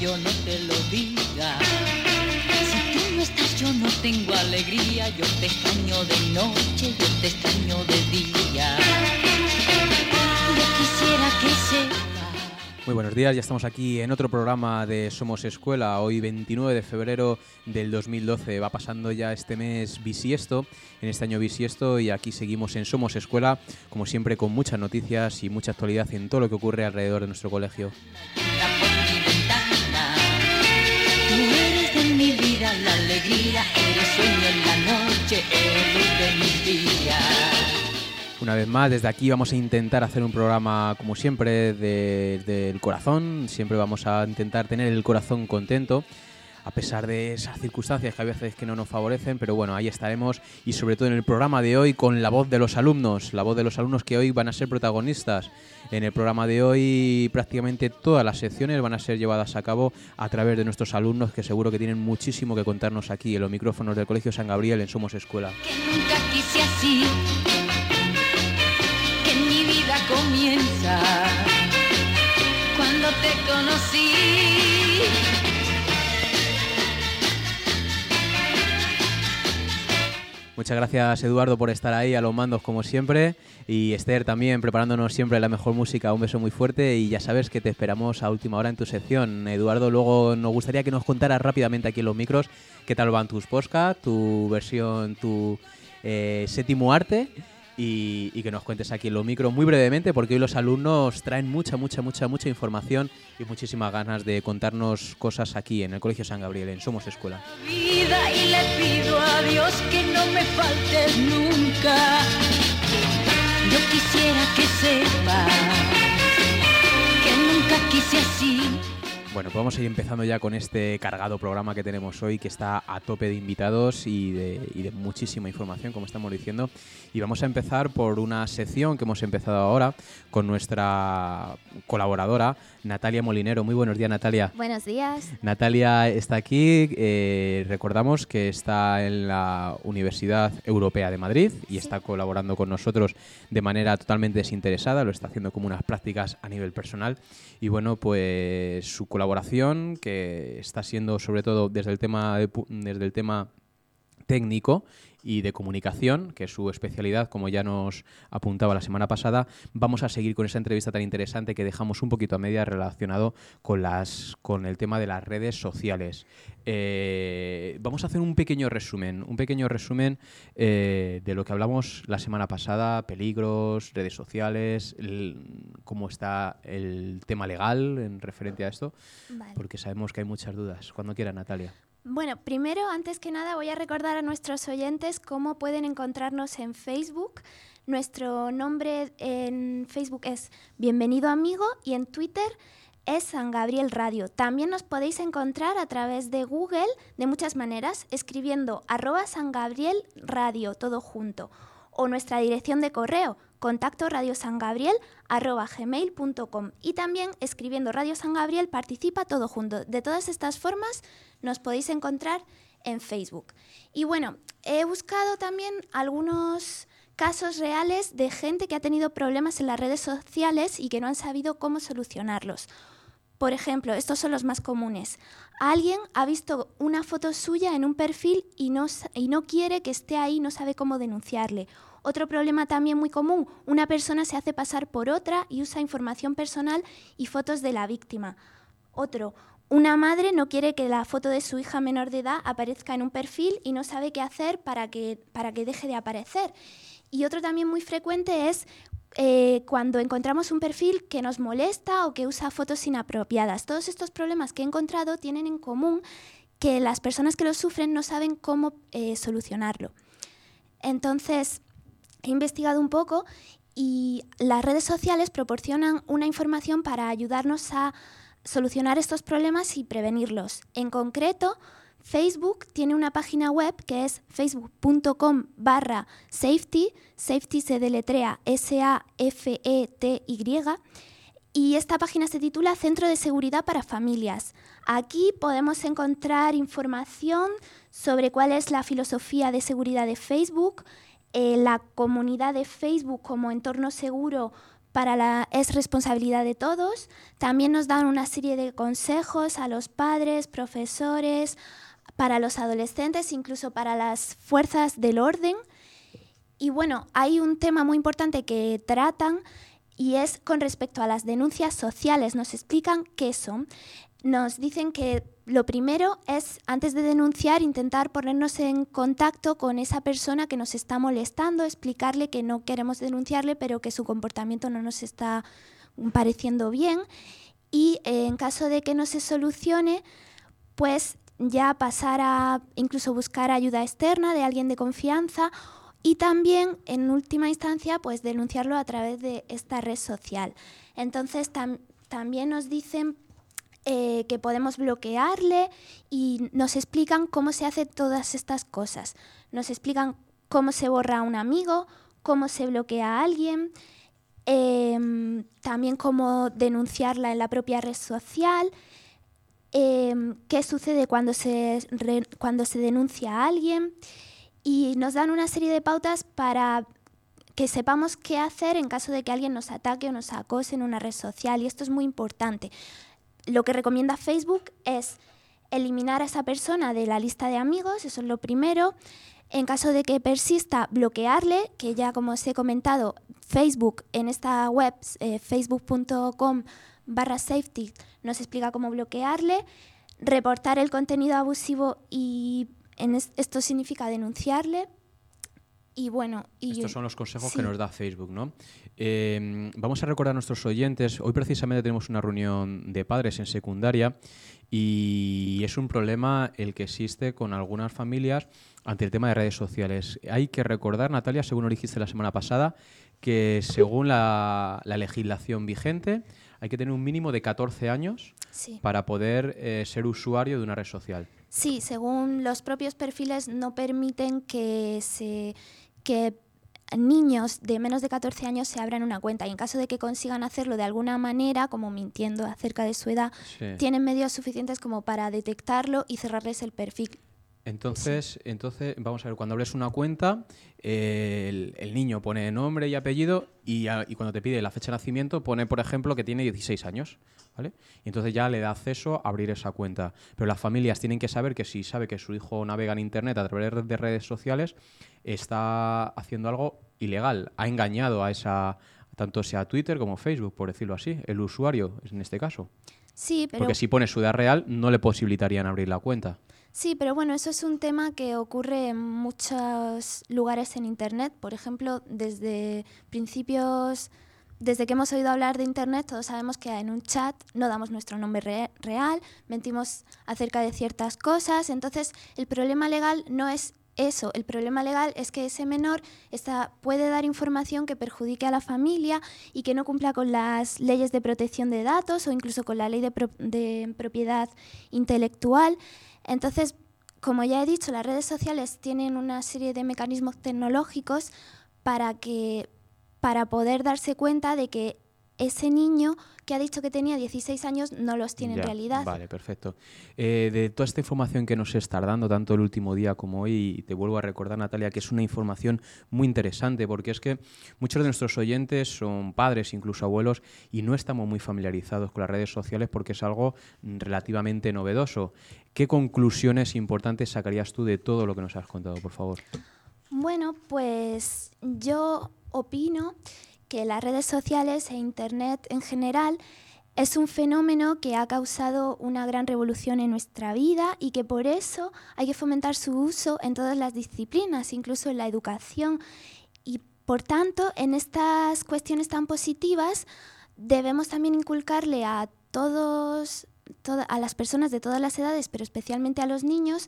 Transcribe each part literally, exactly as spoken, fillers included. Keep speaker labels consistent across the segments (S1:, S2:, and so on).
S1: yo no te lo diga. Si tú no estás yo no tengo alegría, yo te extraño de noche, yo te extraño de día. Yo quisiera que sepas.
S2: Muy buenos días, ya estamos aquí en otro programa de Somos Escuela. Hoy veintinueve de febrero del dos mil doce, va pasando ya este mes bisiesto, en este año bisiesto, y aquí seguimos en Somos Escuela, como siempre con muchas noticias y mucha actualidad en todo lo que ocurre alrededor de nuestro colegio.
S1: Tú eres de mi vida la alegría, eres sueño en la noche, eres luz de mis días.
S2: Una vez más, desde aquí vamos a intentar hacer un programa, como siempre, desde de, el corazón. Siempre vamos a intentar tener el corazón contento, a pesar de esas circunstancias que a veces que no nos favorecen, pero bueno, ahí estaremos, y sobre todo en el programa de hoy con la voz de los alumnos, la voz de los alumnos que hoy van a ser protagonistas. En el programa de hoy prácticamente todas las secciones van a ser llevadas a cabo a través de nuestros alumnos, que seguro que tienen muchísimo que contarnos aquí en los micrófonos del Colegio San Gabriel en Somos Escuela.
S1: Que nunca quise así, que mi vida comienza cuando te conocí.
S2: Muchas gracias, Eduardo, por estar ahí a los mandos como siempre, y Esther también preparándonos siempre la mejor música. Un beso muy fuerte y ya sabes que te esperamos a última hora en tu sección. Eduardo, luego nos gustaría que nos contaras rápidamente aquí en los micros qué tal van tus podcasts, tu versión, tu eh, séptimo arte, y, y que nos cuentes aquí en los micros muy brevemente, porque hoy los alumnos traen mucha, mucha, mucha, mucha información y muchísimas ganas de contarnos cosas aquí en el Colegio San Gabriel, en Somos Escuela.
S1: Vida y le pido a Dios que no me faltes nunca. Yo quisiera que sepas que nunca quise así.
S2: Bueno, pues vamos a ir empezando ya con este cargado programa que tenemos hoy, que está a tope de invitados y de, y de muchísima información, como estamos diciendo. Y vamos a empezar por una sección que hemos empezado ahora con nuestra colaboradora, Natalia Molinero. Muy buenos días, Natalia.
S3: Buenos días.
S2: Natalia está aquí. Eh, recordamos que está en la Universidad Europea de Madrid y sí, está colaborando con nosotros de manera totalmente desinteresada. Lo está haciendo como unas prácticas a nivel personal. Y bueno, pues su colaboración, que está siendo sobre todo desde el tema de, desde el tema técnico y de comunicación, que es su especialidad, como ya nos apuntaba la semana pasada. Vamos a seguir con esa entrevista tan interesante que dejamos un poquito a media relacionado con las con el tema de las redes sociales. Eh, vamos a hacer un pequeño resumen, un pequeño resumen eh, de lo que hablamos la semana pasada: peligros, redes sociales, el, cómo está el tema legal en referente a esto, vale, porque sabemos que hay muchas dudas. Cuando quiera, Natalia.
S3: Bueno, primero, antes que nada, voy a recordar a nuestros oyentes cómo pueden encontrarnos en Facebook. Nuestro nombre en Facebook es Bienvenido Amigo y en Twitter es San Gabriel Radio. También nos podéis encontrar a través de Google de muchas maneras, escribiendo arroba San Gabriel Radio, todo junto, o nuestra dirección de correo, contacto radiosangabriel arroba gmail punto com, y también escribiendo Radio San Gabriel participa, todo junto. De todas estas formas nos podéis encontrar en Facebook. Y bueno, he buscado también algunos casos reales de gente que ha tenido problemas en las redes sociales y que no han sabido cómo solucionarlos. Por ejemplo, estos son los más comunes. Alguien ha visto una foto suya en un perfil y no, y no quiere que esté ahí, no sabe cómo denunciarle. Otro problema también muy común: una persona se hace pasar por otra y usa información personal y fotos de la víctima. Otro, una madre no quiere que la foto de su hija menor de edad aparezca en un perfil y no sabe qué hacer para que, para que deje de aparecer. Y otro también muy frecuente es eh, cuando encontramos un perfil que nos molesta o que usa fotos inapropiadas. Todos estos problemas que he encontrado tienen en común que las personas que los sufren no saben cómo eh, solucionarlo. Entonces, he investigado un poco y las redes sociales proporcionan una información para ayudarnos a solucionar estos problemas y prevenirlos. En concreto, Facebook tiene una página web que es facebook punto com barra safety, safety se deletrea S A F E T Y, y esta página se titula Centro de Seguridad para Familias. Aquí podemos encontrar información sobre cuál es la filosofía de seguridad de Facebook, eh, la comunidad de Facebook como entorno seguro para la, es responsabilidad de todos. También nos dan una serie de consejos a los padres, profesores, para los adolescentes, incluso para las fuerzas del orden. Y bueno, hay un tema muy importante que tratan y es con respecto a las denuncias sociales. Nos explican qué son. Nos dicen que lo primero es, antes de denunciar, intentar ponernos en contacto con esa persona que nos está molestando, explicarle que no queremos denunciarle, pero que su comportamiento no nos está pareciendo bien. Y eh, en caso de que no se solucione, pues ya pasar a incluso buscar ayuda externa de alguien de confianza y también, en última instancia, pues denunciarlo a través de esta red social. Entonces, tam- también nos dicen eh, que podemos bloquearle y nos explican cómo se hacen todas estas cosas. Nos explican cómo se borra a un amigo, cómo se bloquea a alguien, eh, también cómo denunciarla en la propia red social, eh, qué sucede cuando se, re- cuando se denuncia a alguien. Y nos dan una serie de pautas para que sepamos qué hacer en caso de que alguien nos ataque o nos acose en una red social. Y esto es muy importante. Lo que recomienda Facebook es eliminar a esa persona de la lista de amigos, eso es lo primero. En caso de que persista, bloquearle, que ya como os he comentado, Facebook en esta web, eh, facebook punto com barra safety, nos explica cómo bloquearle. Reportar el contenido abusivo y en es, esto significa denunciarle. Y bueno, y
S2: estos son los consejos
S3: sí.
S2: que nos da Facebook, ¿no? Eh, vamos a recordar a nuestros oyentes, hoy precisamente tenemos una reunión de padres en secundaria y es un problema el que existe con algunas familias ante el tema de redes sociales. Hay que recordar, Natalia, según nos dijiste la semana pasada, que según la, la legislación vigente hay que tener un mínimo de catorce años
S3: sí.
S2: para poder eh, ser usuario de una red social.
S3: Sí, según los propios perfiles no permiten que se que niños de menos de catorce años se abran una cuenta y en caso de que consigan hacerlo de alguna manera, como mintiendo acerca de su edad,
S2: Sí.
S3: tienen medios suficientes como para detectarlo y cerrarles el perfil.
S2: Entonces, sí. entonces, vamos a ver, cuando abres una cuenta, eh, el, el niño pone nombre y apellido y, a, y cuando te pide la fecha de nacimiento pone, por ejemplo, que tiene dieciséis años, ¿vale? Y entonces ya le da acceso a abrir esa cuenta. Pero las familias tienen que saber que si sabe que su hijo navega en Internet a través de redes sociales, está haciendo algo ilegal. Ha engañado a esa, tanto sea Twitter como Facebook, por decirlo así, el usuario en este caso.
S3: Sí, pero...
S2: Porque si pone su edad real, no le posibilitarían abrir la cuenta.
S3: Sí, pero bueno, eso es un tema que ocurre en muchos lugares en Internet. Por ejemplo, desde principios, desde que hemos oído hablar de Internet, todos sabemos que en un chat no damos nuestro nombre re- real, mentimos acerca de ciertas cosas. Entonces, el problema legal no es eso. El problema legal es que ese menor está, puede dar información que perjudique a la familia y que no cumpla con las leyes de protección de datos o incluso con la ley de, pro- de propiedad intelectual. Entonces, como ya he dicho, las redes sociales tienen una serie de mecanismos tecnológicos para que, para poder darse cuenta de que ese niño que ha dicho que tenía dieciséis años no los tiene
S2: Ya,
S3: en realidad.
S2: Vale, perfecto. Eh, de toda esta información que nos estás dando, tanto el último día como hoy, y te vuelvo a recordar, Natalia, que es una información muy interesante, porque es que muchos de nuestros oyentes son padres, incluso abuelos, y no estamos muy familiarizados con las redes sociales porque es algo relativamente novedoso. ¿Qué conclusiones importantes sacarías tú de todo lo que nos has contado, por favor?
S3: Bueno, pues yo opino que las redes sociales e Internet en general es un fenómeno que ha causado una gran revolución en nuestra vida y que por eso hay que fomentar su uso en todas las disciplinas, incluso en la educación. Y por tanto, en estas cuestiones tan positivas debemos también inculcarle a todos, toda, a las personas de todas las edades, pero especialmente a los niños,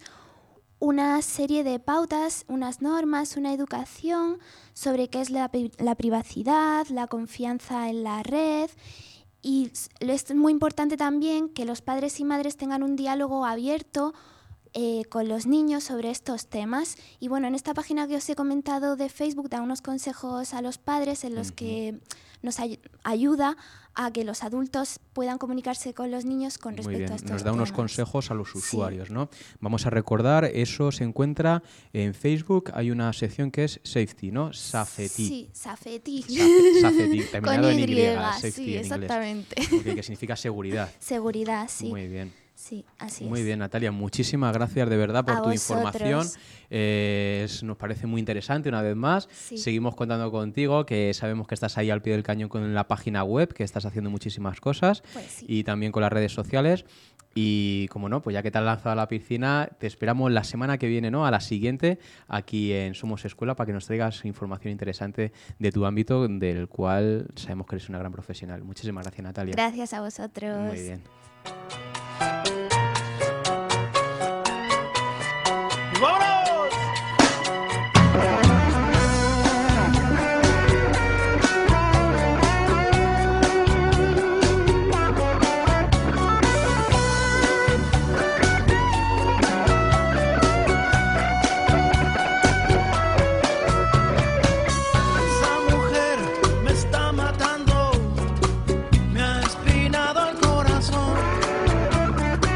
S3: una serie de pautas, unas normas, una educación sobre qué es la, la privacidad, la confianza en la red. Y es muy importante también que los padres y madres tengan un diálogo abierto eh, con los niños sobre estos temas. Y bueno, en esta página que os he comentado de Facebook da unos consejos a los padres en los uh-huh. que nos ay- ayuda a que los adultos puedan comunicarse con los niños con respecto
S2: Muy bien.
S3: a estos
S2: Nos da
S3: temas.
S2: unos consejos a los usuarios,
S3: sí.
S2: ¿no? Vamos a recordar, eso se encuentra en Facebook, hay una sección que es Safety, ¿no? Safety.
S3: Sí, Safety.
S2: Sa- Safety, terminado
S3: Con
S2: en Y,
S3: Y,
S2: Safety
S3: sí,
S2: en
S3: exactamente.
S2: inglés. Okay, que significa seguridad.
S3: Seguridad, sí.
S2: Muy bien.
S3: Sí, así
S2: Muy
S3: es.
S2: bien, Natalia, muchísimas gracias de verdad por
S3: A
S2: tu
S3: vosotros.
S2: información. Eh, es- nos parece muy interesante una vez más.
S3: Sí.
S2: Seguimos contando contigo, que sabemos que estás ahí al pie del cañón con la página web, que estás haciendo muchísimas cosas
S3: Pues sí.
S2: y también con las redes sociales. Y como no, pues ya que te has lanzado a la piscina, te esperamos la semana que viene, ¿no? A la siguiente, aquí en Somos Escuela, para que nos traigas información interesante de tu ámbito, del cual sabemos que eres una gran profesional. Muchísimas gracias, Natalia.
S3: Gracias a vosotros.
S2: Muy bien.
S4: ¡Vámonos! Esa mujer me está matando, me ha espinado el corazón.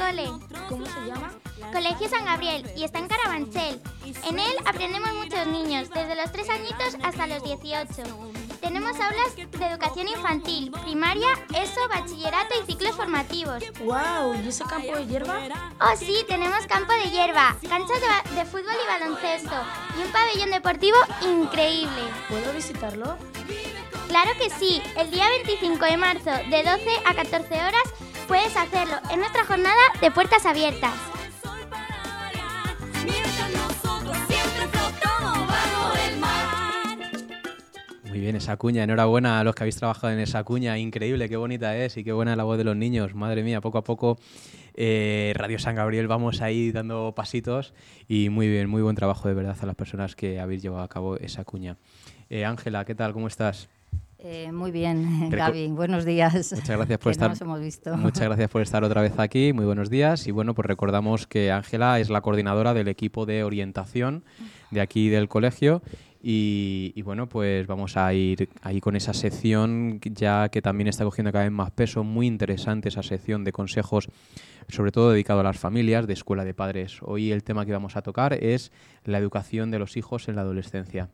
S5: cole.
S6: ¿Cómo se llama?
S5: Colegio San Gabriel y está en Carabanchel. En él aprendemos muchos niños, desde los tres añitos hasta los dieciocho. Tenemos aulas de educación infantil, primaria, ESO, bachillerato y ciclos formativos.
S6: ¡Wow! ¿Y ese campo de hierba?
S5: Oh sí, tenemos campo de hierba, canchas de, de fútbol y baloncesto y un pabellón deportivo increíble.
S6: ¿Puedo visitarlo?
S5: Claro que sí, el día veinticinco de marzo de doce a catorce horas puedes hacerlo en nuestra jornada de puertas abiertas.
S2: Muy bien, esa cuña, enhorabuena a los que habéis trabajado en esa cuña, increíble, qué bonita es y qué buena la voz de los niños, madre mía, poco a poco eh, Radio San Gabriel vamos ahí dando pasitos y muy bien, muy buen trabajo de verdad a las personas que habéis llevado a cabo esa cuña. Ángela, eh, ¿qué tal? ¿Cómo estás?
S7: Eh, muy bien,
S2: Reco-
S7: Gaby, buenos días.
S2: Muchas gracias por
S7: que
S2: estar.
S7: No nos hemos visto.
S2: Muchas gracias por estar otra vez aquí. Muy buenos días. Y bueno, pues recordamos que Ángela es la coordinadora del equipo de orientación de aquí del colegio. Y, y bueno, pues vamos a ir ahí con esa sección ya que también está cogiendo cada vez más peso. Muy interesante esa sección de consejos, sobre todo dedicado a las familias, de escuela de padres. Hoy el tema que vamos a tocar es la educación de los hijos en la adolescencia.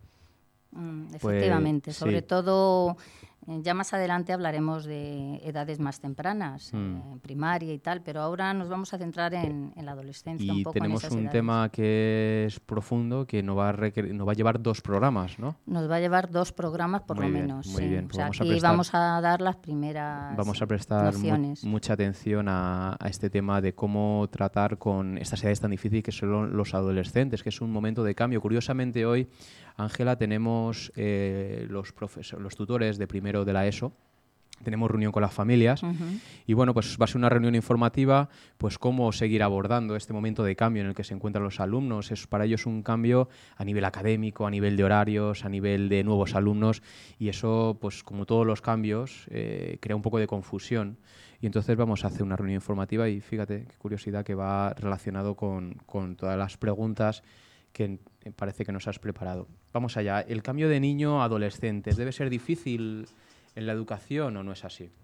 S7: Mm,
S2: Pues,
S7: efectivamente,
S2: sí.
S7: sobre todo, eh, ya más adelante hablaremos de edades más tempranas,
S2: Mm.
S7: eh, primaria y tal, pero ahora nos vamos a centrar en, en la adolescencia. un
S2: Y
S7: poco
S2: tenemos
S7: en esas
S2: un
S7: edades.
S2: tema que es profundo, que nos va a, requerir, nos va a llevar dos programas, ¿no?
S7: Nos va a llevar dos programas por
S2: Muy
S7: lo
S2: bien,
S7: menos.
S2: muy
S7: sí.
S2: bien.
S7: O
S2: Pues
S7: sea,
S2: vamos a
S7: aquí
S2: prestar-
S7: vamos a dar las primeras
S2: Vamos a prestar mu-
S7: nociones.
S2: mucha atención a, a este tema de cómo tratar con estas edades tan difíciles que son los adolescentes, que es un momento de cambio. Curiosamente hoy, Ángela, tenemos eh, los, profesor- los tutores de primero de la ESO, tenemos reunión con las familias
S7: Ujú.
S2: y bueno, pues va a ser una reunión informativa, pues cómo seguir abordando este momento de cambio en el que se encuentran los alumnos. Es para ellos un cambio a nivel académico, a nivel de horarios, a nivel de nuevos alumnos y eso, pues como todos los cambios, eh, crea un poco de confusión. Y entonces vamos a hacer una reunión informativa y fíjate, qué curiosidad que va relacionado con, con todas las preguntas que eh, parece que nos has preparado. Vamos allá. ¿El cambio de niño a adolescente debe ser difícil en la educación o no es así?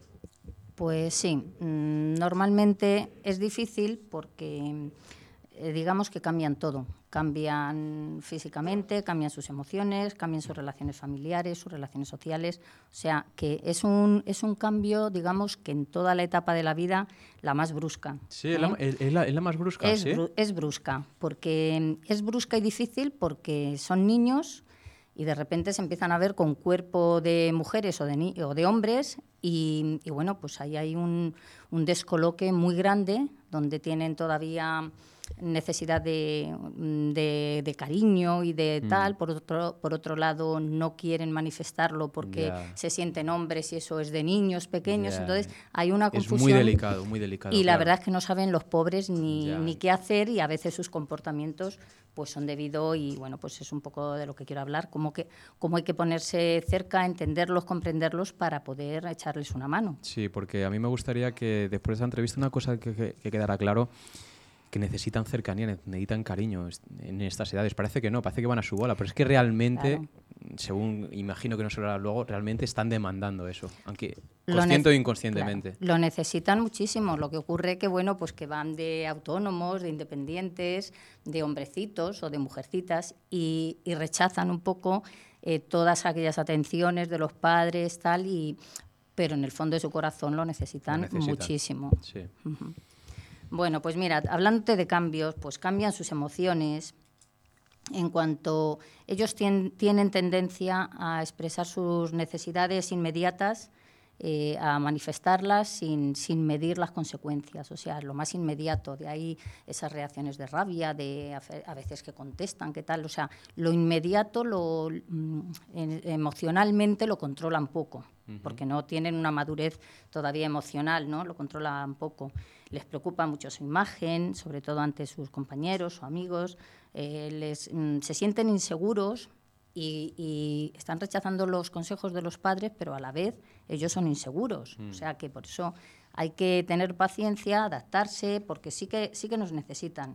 S7: Pues sí, mm, normalmente es difícil porque eh, digamos que cambian todo. Cambian físicamente, cambian sus emociones, cambian sus relaciones familiares, sus relaciones sociales. O sea, que es un, es un cambio, digamos, que en toda la etapa de la vida, la más brusca.
S2: Sí,
S7: ¿eh?
S2: es, la, es, es la- es la más brusca,
S7: Es,
S2: ¿sí?
S7: bru- es brusca, porque es brusca y difícil porque son niños y de repente se empiezan a ver con cuerpo de mujeres o de, ni- o de hombres y, y bueno, pues ahí hay un, un descoloque muy grande donde tienen todavía necesidad de, de, de cariño y de
S2: Mm.
S7: tal. Por otro, por otro lado, no quieren manifestarlo porque
S2: Ya.
S7: se sienten hombres y eso es de niños pequeños.
S2: Ya.
S7: Entonces hay una
S2: Es
S7: confusión.
S2: muy delicado, muy delicado.
S7: Y la
S2: claro.
S7: verdad es que no saben los pobres ni,
S2: Ya.
S7: ni qué hacer y a veces sus comportamientos pues son debido y bueno, pues es un poco de lo que quiero hablar, cómo, que, cómo hay que ponerse cerca, entenderlos, comprenderlos para poder echarles una mano.
S2: Sí, porque a mí me gustaría que después de esta entrevista una cosa que, que- que quedara claro, que necesitan cercanía, ne- necesitan cariño est- en estas edades. Parece que no, parece que van a su bola, pero es que realmente,
S7: Claro.
S2: según imagino que no se lo hará luego, realmente están demandando eso, aunque
S7: Lo
S2: consciente o
S7: nece-
S2: inconscientemente.
S7: Claro, lo necesitan muchísimo. Lo que ocurre que bueno, pues que van de autónomos, de independientes, de hombrecitos o de mujercitas y, y rechazan un poco eh, todas aquellas atenciones de los padres, tal, y pero en el fondo de su corazón lo necesitan,
S2: Lo necesitan.
S7: muchísimo.
S2: Sí.
S7: Ujú. Bueno, pues mira, hablándote de cambios, pues cambian sus emociones. En cuanto ellos tien- tienen tendencia a expresar sus necesidades inmediatas, eh, a manifestarlas sin, sin medir las consecuencias, o sea, lo más inmediato, de ahí esas reacciones de rabia, de a fe- a veces que contestan, qué tal, o sea, lo inmediato, lo mm, en- emocionalmente lo controlan poco, porque no tienen una madurez todavía emocional, ¿no? Lo controlan poco. Les preocupa mucho su imagen, sobre todo ante sus compañeros o amigos, eh, les, mm, se sienten inseguros. Y, y están rechazando los consejos de los padres, pero a la vez ellos son inseguros. O sea que por eso hay que tener paciencia, adaptarse, porque sí que, sí que nos necesitan.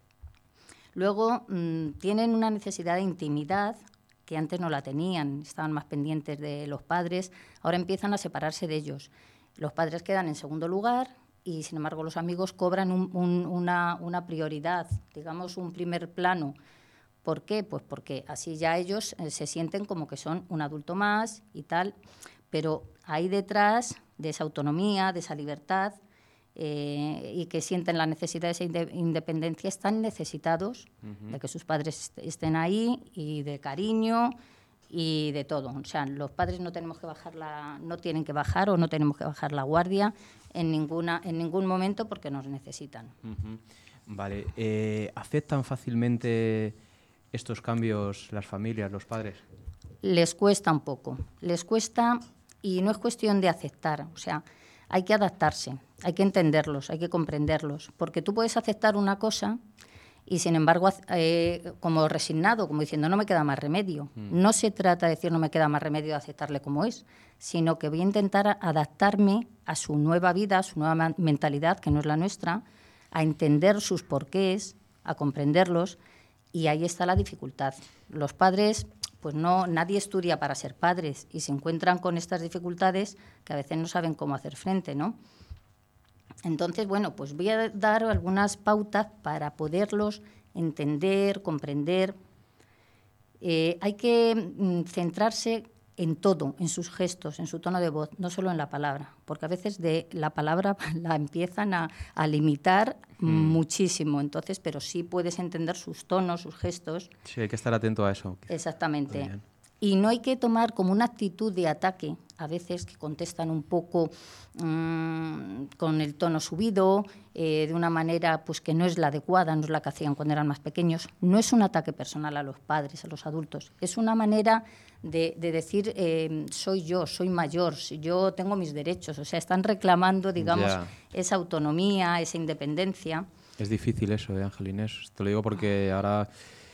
S7: Luego mm, tienen una necesidad de intimidad que antes no la tenían, estaban más pendientes de los padres, ahora empiezan a separarse de ellos. Los padres quedan en segundo lugar y, sin embargo, los amigos cobran un, un, una, una prioridad, digamos, un primer plano. ¿Por qué? Pues porque así ya ellos eh, se sienten como que son un adulto más y tal, pero ahí detrás de esa autonomía, de esa libertad, eh, y que sienten la necesidad de esa inde- independencia, están necesitados uh-huh. de que sus padres est- estén ahí y de cariño y de todo. O sea, los padres no tenemos que bajar la, no tienen que bajar o no tenemos que bajar la guardia en ninguna, en ningún momento porque nos necesitan.
S2: Uh-huh. Vale. Eh, ¿Aceptan fácilmente estos cambios las familias, los padres?
S7: Les cuesta un poco. Les cuesta, y no es cuestión de aceptar. O sea, hay que adaptarse, hay que entenderlos, hay que comprenderlos. Porque tú puedes aceptar una cosa y, sin embargo, eh, como resignado, como diciendo, no me queda más remedio. Mm. No se trata de decir no me queda más remedio de aceptarle como es, sino que voy a intentar adaptarme a su nueva vida, a su nueva mentalidad, que no es la nuestra, a entender sus porqués, a comprenderlos, y ahí está la dificultad. Los padres, pues no, nadie estudia para ser padres y se encuentran con estas dificultades que a veces no saben cómo hacer frente, ¿no? Entonces, bueno, pues voy a dar algunas pautas para poderlos entender, comprender. Eh, hay que mm, centrarse en todo, en sus gestos, en su tono de voz, no solo en la palabra, porque a veces de la palabra la empiezan a, a limitar mm. muchísimo, entonces, pero sí puedes entender sus tonos, sus gestos.
S2: Sí, hay que estar atento a eso.
S7: Exactamente. Y no hay que tomar como una actitud de ataque, a veces que contestan un poco mmm, con el tono subido, eh, de una manera pues que no es la adecuada, no es la que hacían cuando eran más pequeños. No es un ataque personal a los padres, a los adultos, es una manera de, de decir eh, soy yo, soy mayor, yo tengo mis derechos. O sea, están reclamando, digamos, yeah. esa autonomía, esa independencia.
S2: Es difícil eso, ¿eh, Angelines? Te lo digo porque ahora...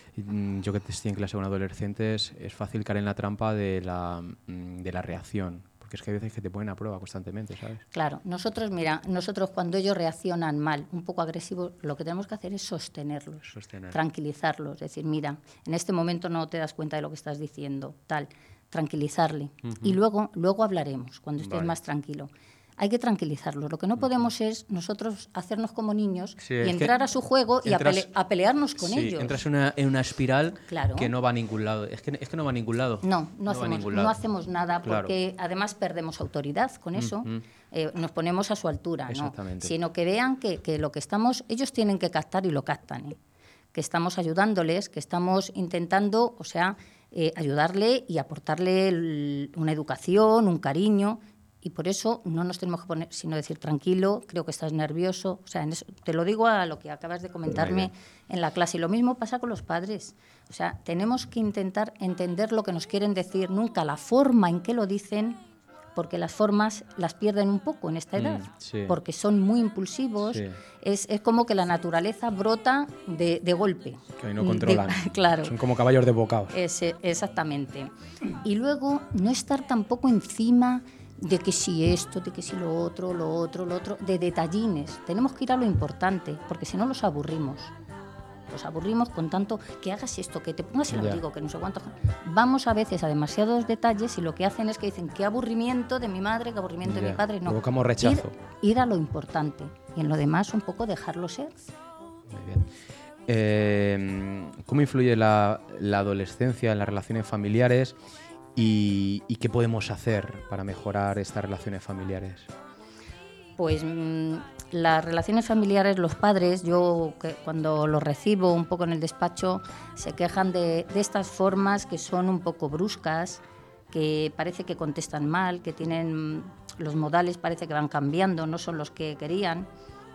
S2: Yo que estoy en clase con adolescentes, es fácil caer en la trampa de la, de la reacción, porque es que hay veces que te ponen a prueba constantemente, ¿sabes?
S7: Claro, nosotros, mira, nosotros cuando ellos reaccionan mal, un poco agresivos, lo que tenemos que hacer es sostenerlos,
S2: Sostener.
S7: tranquilizarlos, decir, mira, en este momento no te das cuenta de lo que estás diciendo, tal, tranquilizarle. Uh-huh. Y luego, luego hablaremos, cuando estés vale. más tranquilo. Hay que tranquilizarlos. Lo que no podemos es nosotros hacernos como niños sí, y entrar a su juego y entras, a, pele- a pelearnos con
S2: sí,
S7: ellos.
S2: Entras en una, en una espiral
S7: claro.
S2: que no va a ningún lado. Es que, es que no va a ningún lado.
S7: No, no, no, hacemos, no hacemos nada porque
S2: claro.
S7: además perdemos autoridad con eso. Uh-huh. eh, nos ponemos a su altura, ¿no? Sino que vean que, que lo que estamos... Ellos tienen que captar y lo captan, ¿eh? Que estamos ayudándoles, que estamos intentando, o sea, eh, ayudarle y aportarle el, una educación, un cariño... Y por eso no nos tenemos que poner, sino decir tranquilo, creo que estás nervioso. O sea, en eso, te lo digo a lo que acabas de comentarme en la clase. Y lo mismo pasa con los padres. O sea, tenemos que intentar entender lo que nos quieren decir, nunca la forma en que lo dicen, porque las formas las pierden un poco en esta edad,
S2: mm, sí.
S7: porque son muy impulsivos. Sí. Es, es como que la naturaleza brota de, de golpe.
S2: Que ahí no controlan.
S7: De, claro.
S2: Son como caballos desbocados.
S7: Es, exactamente. Y luego no estar tampoco encima... de que si esto, de que si lo otro, lo otro, lo otro, de detallines. Tenemos que ir a lo importante, porque si no los aburrimos. Los aburrimos con tanto que hagas esto, que te pongas el abrigo, que no sé cuánto. Vamos a veces a demasiados detalles y lo que hacen es que dicen qué aburrimiento de mi madre, qué aburrimiento
S2: ya.
S7: de mi padre. No,
S2: provocamos rechazo.
S7: Ir, ir a lo importante y en lo demás un poco dejarlo ser.
S2: Muy bien. Eh, ¿Cómo influye la, la adolescencia en las relaciones familiares? ¿Y, ¿Y qué podemos hacer para mejorar estas relaciones familiares?
S7: Pues mmm, las relaciones familiares, los padres, yo que cuando los recibo un poco en el despacho, se quejan de, de estas formas que son un poco bruscas, que parece que contestan mal, que tienen los modales, parece que van cambiando, no son los que querían.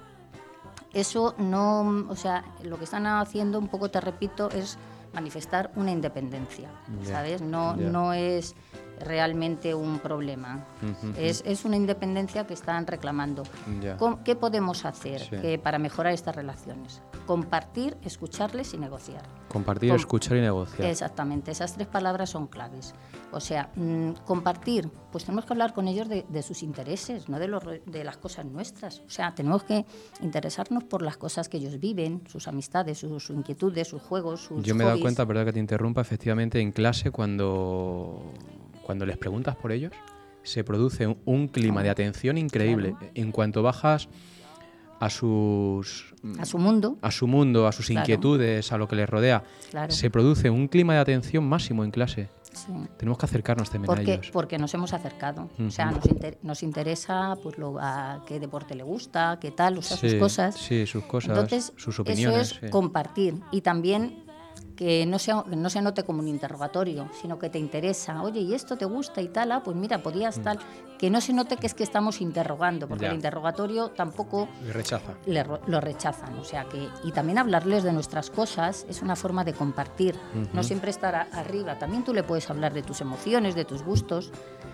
S7: Eso no, o sea, lo que están haciendo, un poco te repito, es manifestar una independencia, yeah. ¿sabes? No, yeah. no es realmente un problema. Uh-huh. Es, es una independencia que están reclamando. Yeah. ¿Qué podemos hacer sí. que, para mejorar estas relaciones? Compartir, escucharles y negociar.
S2: Compartir, Com- escuchar y negociar.
S7: Exactamente, esas tres palabras son claves. O sea, mmm, compartir, pues tenemos que hablar con ellos de, de sus intereses, no de, los, de las cosas nuestras. O sea, tenemos que interesarnos por las cosas que ellos viven, sus amistades, sus, sus inquietudes, sus juegos, sus
S2: Yo me he dado
S7: hobbies.
S2: cuenta, perdón que te interrumpa, efectivamente en clase cuando, cuando les preguntas por ellos, se produce un, un clima oh, de atención increíble. Claro. En cuanto bajas a sus
S7: a su mundo,
S2: a su mundo, a sus
S7: Claro.
S2: inquietudes, a lo que les rodea,
S7: Claro.
S2: se produce un clima de atención máximo en clase.
S7: sí.
S2: Tenemos que acercarnos también a
S7: Porque,
S2: ellos.
S7: porque nos hemos acercado. O sea,
S2: Ujú.
S7: nos, inter- nos interesa pues, lo, a qué deporte le gusta, qué tal, o sea, sus
S2: Sí,
S7: cosas.
S2: sí, sus cosas,
S7: Entonces,
S2: sus opiniones.
S7: eso es
S2: sí.
S7: compartir. Y también que no, sea, que no se note como un interrogatorio, sino que te interesa. Oye, ¿y esto te gusta y tal? Ah, pues mira, podías tal. Que no se note que es que estamos interrogando, porque
S2: Ya.
S7: el interrogatorio tampoco
S2: Y rechaza.
S7: le ro- lo rechazan. O sea que, y también hablarles de nuestras cosas es una forma de compartir, no siempre estar a- arriba. También tú le puedes hablar de tus emociones, de tus gustos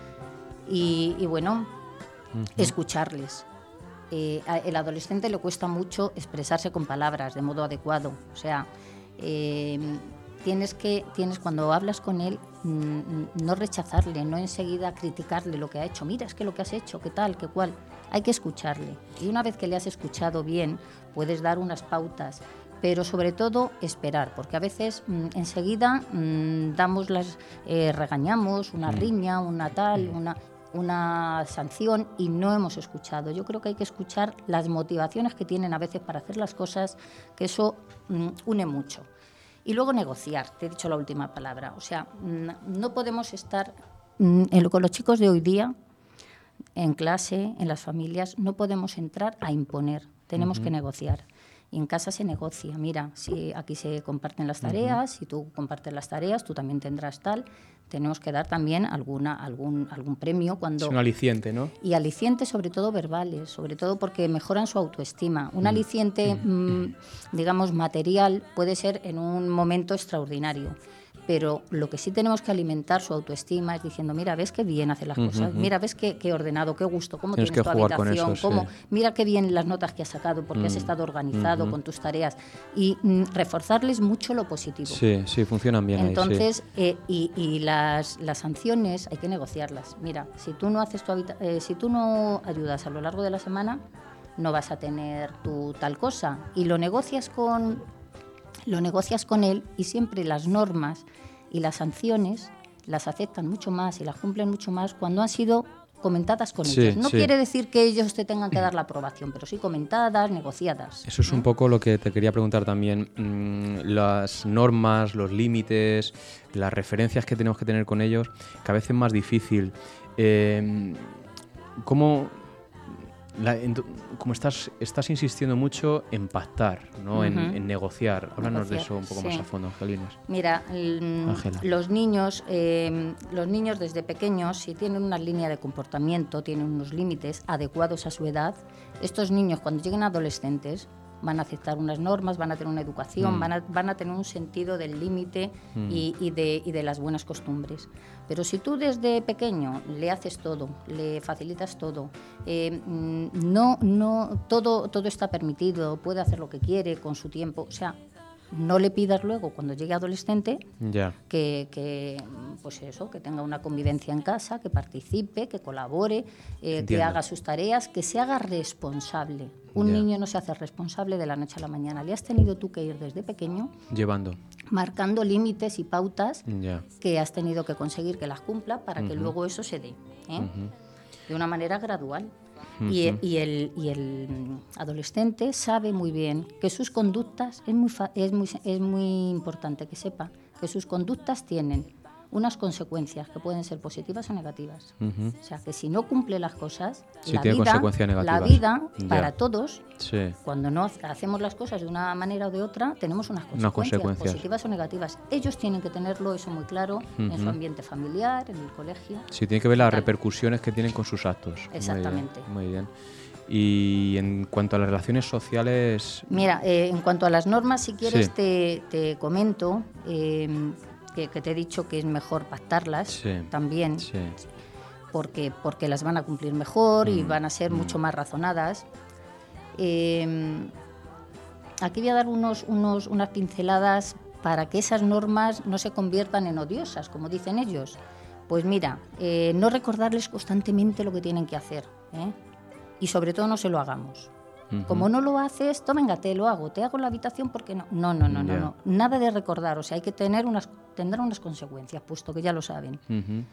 S7: y, y bueno, escucharles. Eh, a- el adolescente le cuesta mucho expresarse con palabras de modo adecuado. O sea, eh, tienes que, tienes cuando hablas con él, mm, no rechazarle, no enseguida criticarle lo que ha hecho. Mira, es que lo que has hecho, qué tal, qué cual. Hay que escucharle. Y una vez que le has escuchado bien, puedes dar unas pautas. Pero sobre todo esperar, porque a veces mm, enseguida mm, damos las, eh, regañamos, una riña, una tal, una, una sanción y no hemos escuchado. Yo creo que hay que escuchar las motivaciones que tienen a veces para hacer las cosas, que eso mm, une mucho. Y luego negociar, te he dicho la última palabra. O sea, mm, no podemos estar mm, en lo- con los chicos de hoy día, en clase, en las familias, no podemos entrar a imponer, tenemos que negociar. Y en casa se negocia. Mira, si aquí se comparten las tareas, si tú compartes las tareas, tú también tendrás tal. Tenemos que dar también alguna, algún, algún premio cuando...
S2: Es un aliciente, ¿no?
S7: Y alicientes sobre todo verbales, sobre todo porque mejoran su autoestima. Un aliciente, mm, digamos, material puede ser en un momento extraordinario. Pero lo que sí tenemos que alimentar su autoestima es diciendo, mira, ves qué bien hace las cosas, mira, ves qué, qué ordenado, qué gusto, cómo
S2: Tienes
S7: tienes
S2: que
S7: tu
S2: jugar con
S7: habitación,
S2: eso,
S7: cómo,
S2: sí.
S7: mira qué bien las notas que has sacado porque has estado organizado con tus tareas. Y mm, reforzarles mucho lo positivo.
S2: Sí, sí, funcionan bien
S7: Entonces, eh, y, y las, las sanciones hay que negociarlas. Mira, si tú no haces tu habita- eh, si tú no ayudas a lo largo de la semana, no vas a tener tu tal cosa. Y lo negocias con, lo negocias con él y siempre las normas y las sanciones las aceptan mucho más y las cumplen mucho más cuando han sido comentadas con
S2: Sí,
S7: ellos. No
S2: sí.
S7: quiere decir que ellos te tengan que dar la aprobación, pero sí comentadas, negociadas.
S2: Eso es un poco lo que te quería preguntar también. mm, las normas, los límites, las referencias que tenemos que tener con ellos, que a veces es más difícil. Eh, ¿Cómo, la- en tu- como estás, estás insistiendo mucho en pactar, ¿no? en,
S7: Ujú.
S2: en negociar? Háblanos de
S7: Negociar,
S2: eso un poco
S7: sí.
S2: más a fondo, Angelines.
S7: Mira, el-
S2: Ángela.
S7: los niños, eh, los niños desde pequeños, si tienen una línea de comportamiento, tienen unos límites adecuados a su edad, estos niños cuando lleguen adolescentes van a aceptar unas normas, van a tener una educación,
S2: Mm.
S7: van, a, van a tener un sentido del límite y, y de, y de las buenas costumbres. Pero si tú desde pequeño le haces todo, le facilitas todo, eh, mm, no, no, todo, todo está permitido, puede hacer lo que quiere con su tiempo, o sea, no le pidas luego cuando llegue adolescente
S2: Ya.
S7: que, que, pues eso, que tenga una convivencia en casa, que participe, que colabore, eh, que
S2: Entiendo.
S7: haga sus tareas, que se haga responsable. Un
S2: Ya.
S7: niño no se hace responsable de la noche a la mañana. Le has tenido tú que ir desde pequeño
S2: Llevando.
S7: marcando límites y pautas
S2: Ya.
S7: que has tenido que conseguir que las cumpla para que luego eso se dé, ¿eh? De una manera gradual. Y, e- y el, y el mm, adolescente sabe muy bien que sus conductas, es muy, fa- es, muy, es muy importante que sepa que sus conductas tienen unas consecuencias que pueden ser positivas o negativas.
S2: Ujú.
S7: O sea, que si no cumple las cosas,
S2: Sí,
S7: la,
S2: tiene
S7: vida,
S2: consecuencias
S7: la
S2: negativas.
S7: vida
S2: Ya.
S7: para todos,
S2: Sí.
S7: cuando no ha- hacemos las cosas de una manera o de otra, tenemos unas consecuencias,
S2: consecuencias.
S7: positivas o negativas. Ellos tienen que tenerlo eso muy claro en su ambiente familiar, en el colegio.
S2: Sí, tiene que ver las
S7: Tal.
S2: repercusiones que tienen con sus actos. Muy bien,
S7: Exactamente.
S2: Muy bien. Y en cuanto a las relaciones sociales,
S7: Mira, eh, en cuanto a las normas, si quieres
S2: Sí.
S7: te, te comento eh, que, que te he dicho que es mejor pactarlas
S2: Sí.
S7: también,
S2: sí.
S7: porque, porque las van a cumplir mejor y
S2: Mm,
S7: van a ser mucho más razonadas. Eh, aquí voy a dar unos, unos, unas pinceladas para que esas normas no se conviertan en odiosas, como dicen ellos. Pues mira, eh, no recordarles constantemente lo que tienen que hacer, ¿eh? Y sobre todo no se lo hagamos.
S2: Ujú.
S7: Como no lo haces, tú venga, te lo hago, te hago en la habitación porque no. No, no, no, no,
S2: Ya.
S7: no. Nada de recordar, o sea, hay que tener unas, tendrá unas consecuencias, puesto que ya lo saben.
S2: Ujú.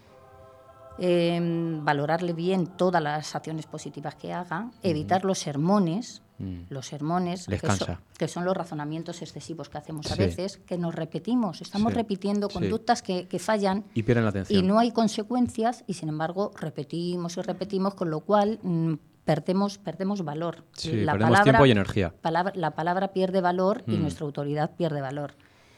S7: Eh, valorarle bien todas las acciones positivas que haga, evitar los sermones,
S2: Mm.
S7: Los sermones,
S2: Les
S7: que,
S2: cansa.
S7: son, que son los razonamientos excesivos que hacemos a
S2: Sí.
S7: veces, que nos repetimos, estamos
S2: Sí.
S7: repitiendo
S2: Sí.
S7: conductas que, que fallan
S2: Y pierden la atención.
S7: y no hay consecuencias y sin embargo repetimos y repetimos, con lo cual mm, perdemos, perdemos valor.
S2: Sí, perdemos tiempo y energía.
S7: palabra- la palabra pierde valor y
S2: Mm.
S7: nuestra autoridad pierde valor.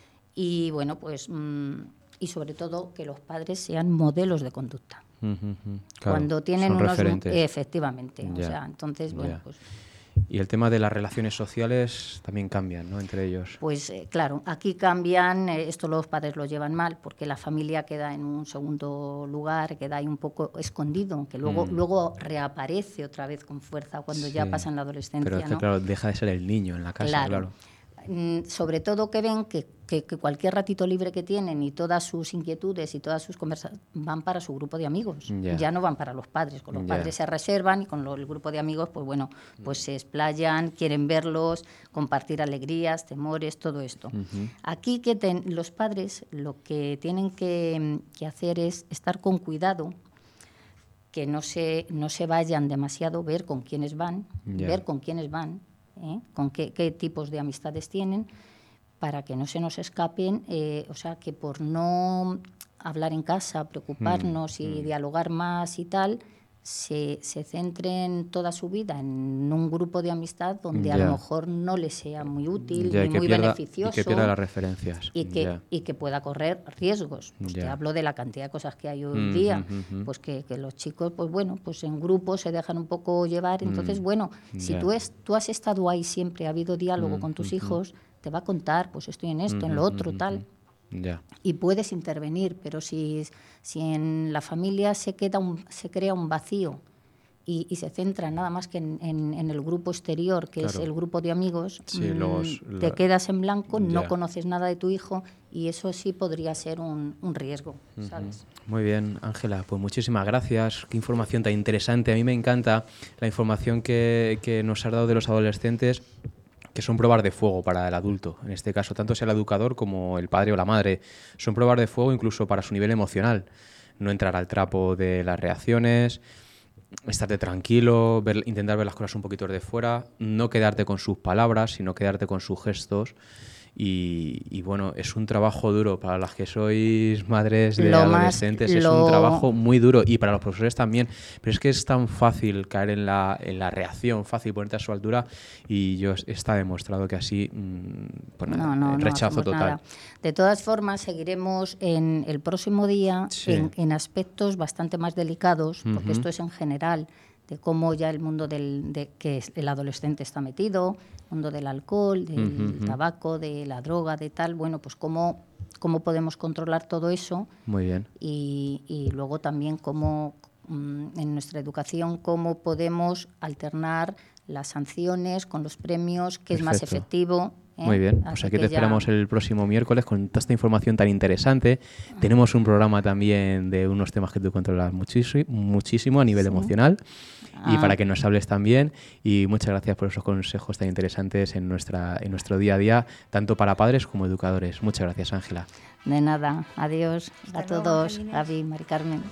S7: Y bueno, pues mm, y sobre todo que los padres sean modelos de conducta.
S2: Ujú, ujú. Claro,
S7: Cuando tienen
S2: son
S7: unos
S2: referentes.
S7: efectivamente, o
S2: Ya.
S7: sea, entonces bueno,
S2: Ya.
S7: pues
S2: Y el tema de las relaciones sociales también cambian, ¿no? Entre ellos.
S7: Pues eh, claro, aquí cambian, eh, esto los padres lo llevan mal, porque la familia queda en un segundo lugar, queda ahí un poco escondido, que luego,
S2: Mm.
S7: luego reaparece otra vez con fuerza cuando ya
S2: Sí.
S7: pasa en la adolescencia.
S2: Pero es que,
S7: ¿no?
S2: claro, deja de ser el niño en la casa, claro.
S7: Claro. Mm, Sobre todo que ven que, que- que cualquier ratito libre que tienen y todas sus inquietudes y todas sus conversaciones van para su grupo de amigos,
S2: Ya.
S7: ya no van para los padres. Con los
S2: Ya.
S7: padres se reservan y con lo- el grupo de amigos, pues bueno, pues se explayan, quieren verlos, compartir alegrías, temores, todo esto.
S2: Ujú.
S7: Aquí que ten- los padres lo que tienen que, que hacer es estar con cuidado, que no se, no se vayan demasiado, ver con quiénes van,
S2: Ya.
S7: ver con quiénes van, ¿eh? con qué, qué tipos de amistades tienen, para que no se nos escapen, eh, o sea, que por no hablar en casa, preocuparnos y dialogar más y tal, se, se centren toda su vida en un grupo de amistad donde a
S2: Ya.
S7: lo mejor no les sea muy útil
S2: Ya, y
S7: ni
S2: que
S7: muy
S2: pierda-
S7: beneficioso.
S2: Y que pierda las referencias.
S7: Y que,
S2: Ya.
S7: y que pueda correr riesgos. Pues te
S2: Ya.
S7: hablo de la cantidad de cosas que hay hoy
S2: Mm,
S7: día.
S2: mm, mm,
S7: Pues que, que los chicos, pues bueno, pues en grupos se dejan un poco llevar. Entonces,
S2: Mm,
S7: bueno, si
S2: ya.
S7: tú, es, tú has estado ahí siempre, ha habido diálogo
S2: Mm,
S7: con tus
S2: mm,
S7: hijos, te va a contar, pues estoy en esto, en lo
S2: Ujú,
S7: otro,
S2: ujú,
S7: tal.
S2: ujú. Ya.
S7: Y puedes intervenir, pero si, si en la familia se, queda un, se crea un vacío y, y se centra nada más que en, en- en el grupo exterior, que es
S2: Claro.
S7: el grupo de amigos,
S2: Sí,
S7: mm,
S2: luego es
S7: te
S2: la-
S7: quedas en blanco, no
S2: Ya.
S7: conoces nada de tu hijo y eso sí podría ser un, un riesgo, ¿sabes?
S2: Muy bien, Ángela, pues muchísimas gracias. Qué información tan interesante. A mí me encanta la información que, que nos has dado de los adolescentes, que son pruebas de fuego para el adulto. En este caso, tanto sea el educador como el padre o la madre. Son pruebas de fuego incluso para su nivel emocional. No entrar al trapo de las reacciones, estarte tranquilo, ver- intentar ver las cosas un poquito desde fuera, no quedarte con sus palabras, sino quedarte con sus gestos. Y, y, bueno, es un trabajo duro para las que sois madres de
S7: Lo más-
S2: adolescentes, es
S7: lo-
S2: un trabajo muy duro y para los profesores también, pero es que es tan fácil caer en la, en la reacción, fácil ponerte a su altura y yo está demostrado que así, mm, pues nada,
S7: No, no, no
S2: rechazo
S7: hacemos
S2: total.
S7: nada. De todas formas, seguiremos en el próximo día
S2: Sí.
S7: en, en aspectos bastante más delicados, porque
S2: Ujú.
S7: esto es en general, de cómo ya el mundo del de, que es- el adolescente está metido, el mundo del alcohol, del
S2: Ujú, ujú.
S7: tabaco, de la droga, de tal, bueno, pues cómo, cómo podemos controlar todo eso
S2: Muy bien.
S7: y, y luego también cómo mm, en nuestra educación cómo podemos alternar las sanciones con los premios, que es más
S2: Perfecto.
S7: efectivo. ¿eh?
S2: Muy bien, pues
S7: Así
S2: aquí
S7: que
S2: te
S7: ya-
S2: esperamos el próximo miércoles con toda esta información tan interesante. Tenemos un programa también de unos temas que tú controlas muchísimo, muchísimo a nivel
S7: Sí.
S2: emocional y
S7: Ah.
S2: para que nos hables también. Y muchas gracias por esos consejos tan interesantes en, nuestra, en nuestro día a día, tanto para padres como educadores. Muchas gracias, Ángela.
S7: De nada, adiós
S3: Hasta
S7: a
S3: luego,
S7: todos,
S3: Angelines.
S7: Gaby, Mari Carmen.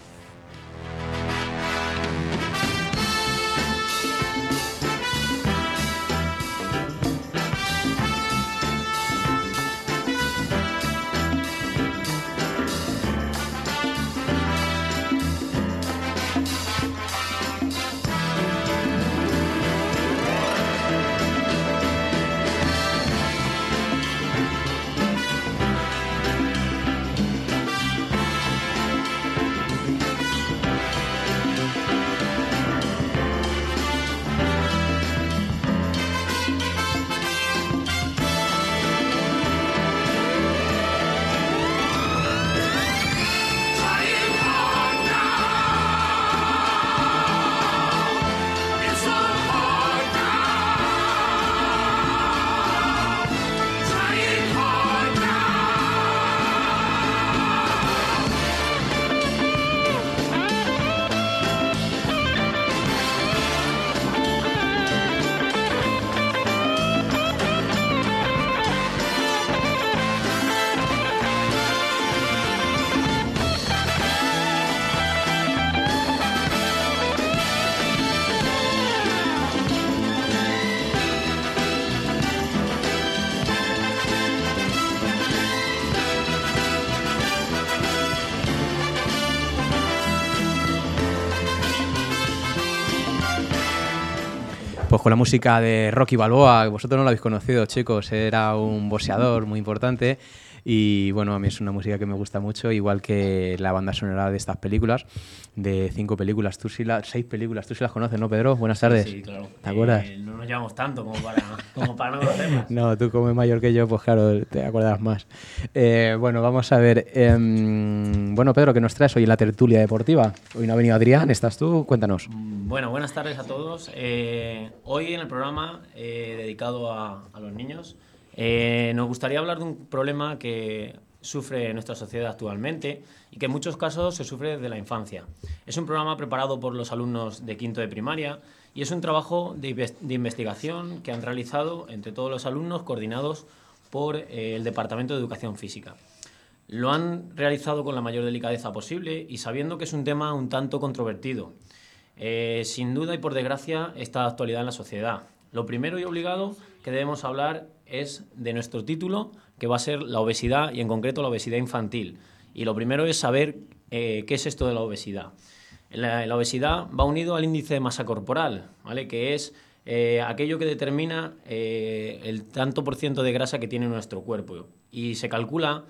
S2: Pues con la música de Rocky Balboa, que vosotros no lo habéis conocido, chicos, era un boxeador muy importante y bueno, a mí es una música que me gusta mucho, igual que la banda sonora de estas películas, de cinco películas, tú sí las, seis películas, tú sí las conoces, ¿no, Pedro? Buenas tardes.
S8: Sí, claro.
S2: ¿Te acuerdas?
S8: Eh, no nos llevamos tanto como para, como para no conocerlas.
S2: No, tú como es mayor que yo, pues claro, te acuerdas más. Eh, bueno, vamos a ver. Eh, bueno, Pedro, ¿qué nos traes hoy en la tertulia deportiva? Hoy no ha venido Adrián, ¿estás tú? Cuéntanos.
S8: Bueno, buenas tardes a todos. Eh, hoy en el programa eh, dedicado a, a los niños, eh, nos gustaría hablar de un problema que sufre nuestra sociedad actualmente y que en muchos casos se sufre desde la infancia. Es un programa preparado por los alumnos de quinto de primaria y es un trabajo de, de investigación que han realizado entre todos los alumnos coordinados por eh, el Departamento de Educación Física. Lo han realizado con la mayor delicadeza posible y sabiendo que es un tema un tanto controvertido. Eh, sin duda y por desgracia está de actualidad en la sociedad. Lo primero y obligado que debemos hablar es de nuestro título, que va a ser la obesidad y en concreto la obesidad infantil. Y lo primero es saber eh, qué es esto de la obesidad. La, la obesidad va unido al índice de masa corporal, ¿vale? Que es eh, aquello que determina eh, el tanto por ciento de grasa que tiene nuestro cuerpo. Y se calcula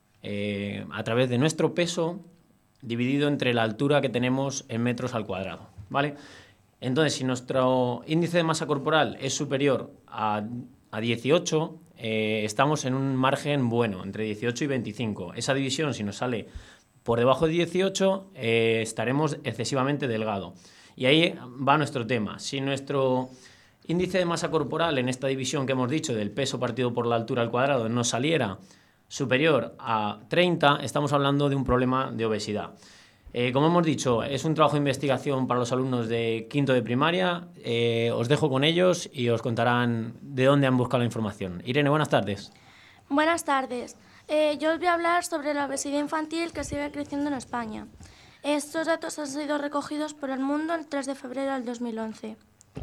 S8: eh, a través de nuestro peso dividido entre la altura que tenemos en metros al cuadrado, ¿vale? Entonces, si nuestro índice de masa corporal es superior a, a dieciocho, eh, estamos en un margen bueno, entre dieciocho y veinticinco. Esa división, si nos sale por debajo de dieciocho, eh, estaremos excesivamente delgado. Y ahí va nuestro tema. Si nuestro índice de masa corporal en esta división que hemos dicho del peso partido por la altura al cuadrado nos saliera superior a treinta, estamos hablando de un problema de obesidad. Eh, como hemos dicho, es un trabajo de investigación para los alumnos de quinto de primaria. Eh, os dejo con ellos y os contarán de dónde han buscado la información. Irene, buenas tardes.
S9: Buenas tardes. Eh, yo os voy a hablar sobre la obesidad infantil que sigue creciendo en España. Estos datos han sido recogidos por El Mundo el tres de febrero del dos mil once.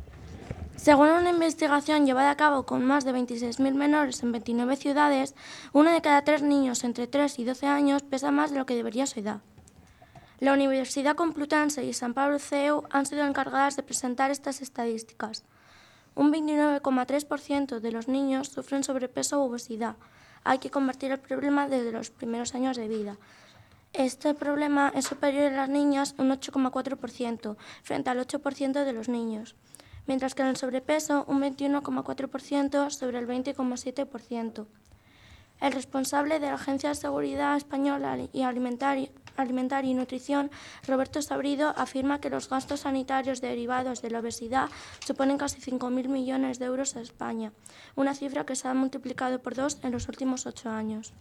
S9: Según una investigación llevada a cabo con más de veintiséis mil menores en veintinueve ciudades, uno de cada tres niños entre tres y doce años pesa más de lo que debería su edad. La Universidad Complutense y San Pablo C E U han sido encargadas de presentar estas estadísticas. Un veintinueve coma tres por ciento de los niños sufren sobrepeso u obesidad. Hay que combatir el problema desde los primeros años de vida. Este problema es superior en las niñas un ocho coma cuatro por ciento frente al ocho por ciento de los niños, mientras que en el sobrepeso un veintiuno coma cuatro por ciento sobre el veinte coma siete por ciento. El responsable de la Agencia de Seguridad Española y Alimentaria, Alimentaria y Nutrición, Roberto Sabrido, afirma que los gastos sanitarios derivados de la obesidad suponen casi cinco mil millones de euros en España, una cifra que se ha multiplicado por dos en los últimos ocho años.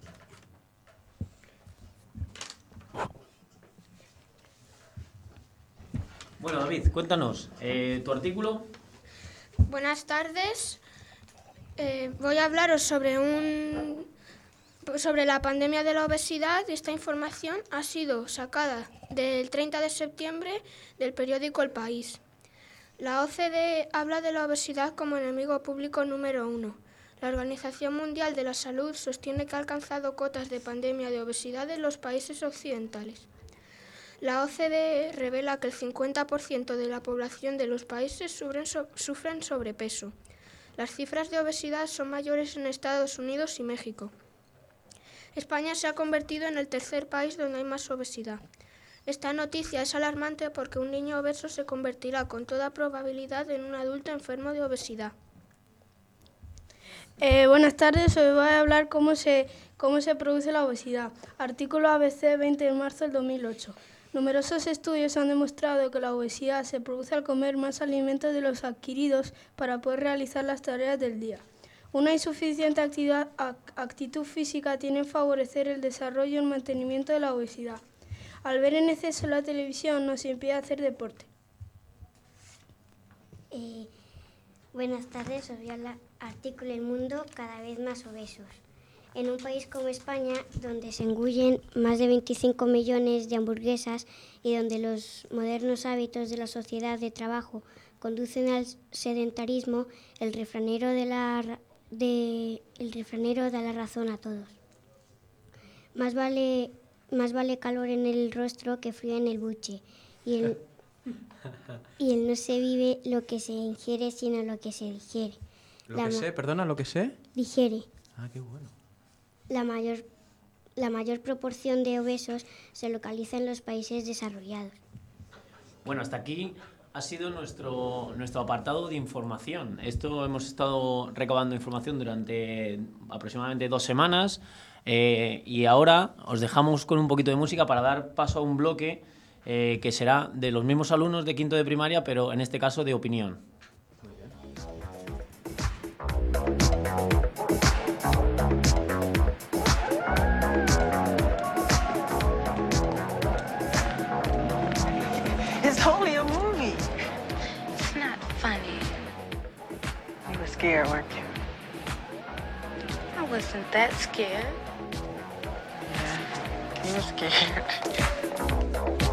S8: Bueno, David, cuéntanos, eh, ¿tu artículo?
S10: Buenas tardes. Eh, voy a hablaros sobre un sobre la pandemia de la obesidad. Esta información ha sido sacada del treinta de septiembre del periódico El País. La O C D E habla de la obesidad como enemigo público número uno. La Organización Mundial de la Salud sostiene que ha alcanzado cotas de pandemia de obesidad en los países occidentales. La O C D E revela que el cincuenta por ciento de la población de los países sufren, so- sufren sobrepeso. Las cifras de obesidad son mayores en Estados Unidos y México. España se ha convertido en el tercer país donde hay más obesidad. Esta noticia es alarmante porque un niño obeso se convertirá con toda probabilidad en un adulto enfermo de obesidad.
S11: Eh, buenas tardes, hoy voy a hablar cómo se, cómo se produce la obesidad. Artículo A B C veinte de marzo del dos mil ocho. Numerosos estudios han demostrado que la obesidad se produce al comer más alimentos de los adquiridos para poder realizar las tareas del día. Una insuficiente actividad, actitud física tiende a favorecer el desarrollo y el mantenimiento de la obesidad. Al ver en exceso la televisión nos impide hacer deporte.
S12: Eh, buenas tardes, os voy a hablar artículo El Mundo, cada vez más obesos. En un país como España, donde se engullen más de veinticinco millones de hamburguesas y donde los modernos hábitos de la sociedad de trabajo conducen al sedentarismo, el refranero, de la, de, el refranero da la razón a todos. Más vale, más vale calor en el rostro que frío en el buche. Y el, Y él no se vive lo que se ingiere, sino lo que se digiere.
S2: Lo
S12: La
S2: que
S12: ma-
S2: sé, perdona, lo que sé.
S12: Digiere.
S2: Ah, qué bueno.
S12: La mayor, la mayor proporción de obesos se localiza en los países desarrollados.
S8: Bueno, hasta aquí ha sido nuestro, nuestro apartado de información. Esto hemos estado recabando información durante aproximadamente dos semanas eh, y ahora os dejamos con un poquito de música para dar paso a un bloque eh, que será de los mismos alumnos de quinto de primaria, pero en este caso de opinión.
S13: It's only a movie. It's not funny. You were scared, weren't you? I wasn't that scared. Yeah, you were scared.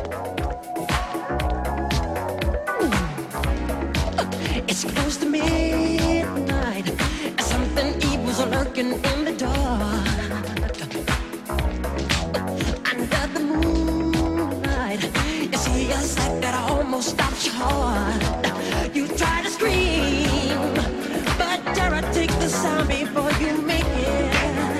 S14: It's close to midnight. Something evil's lurking in the dark. Under the moonlight, you see a sight that almost stops your heart. You try to scream, but terror takes the sound before you make it.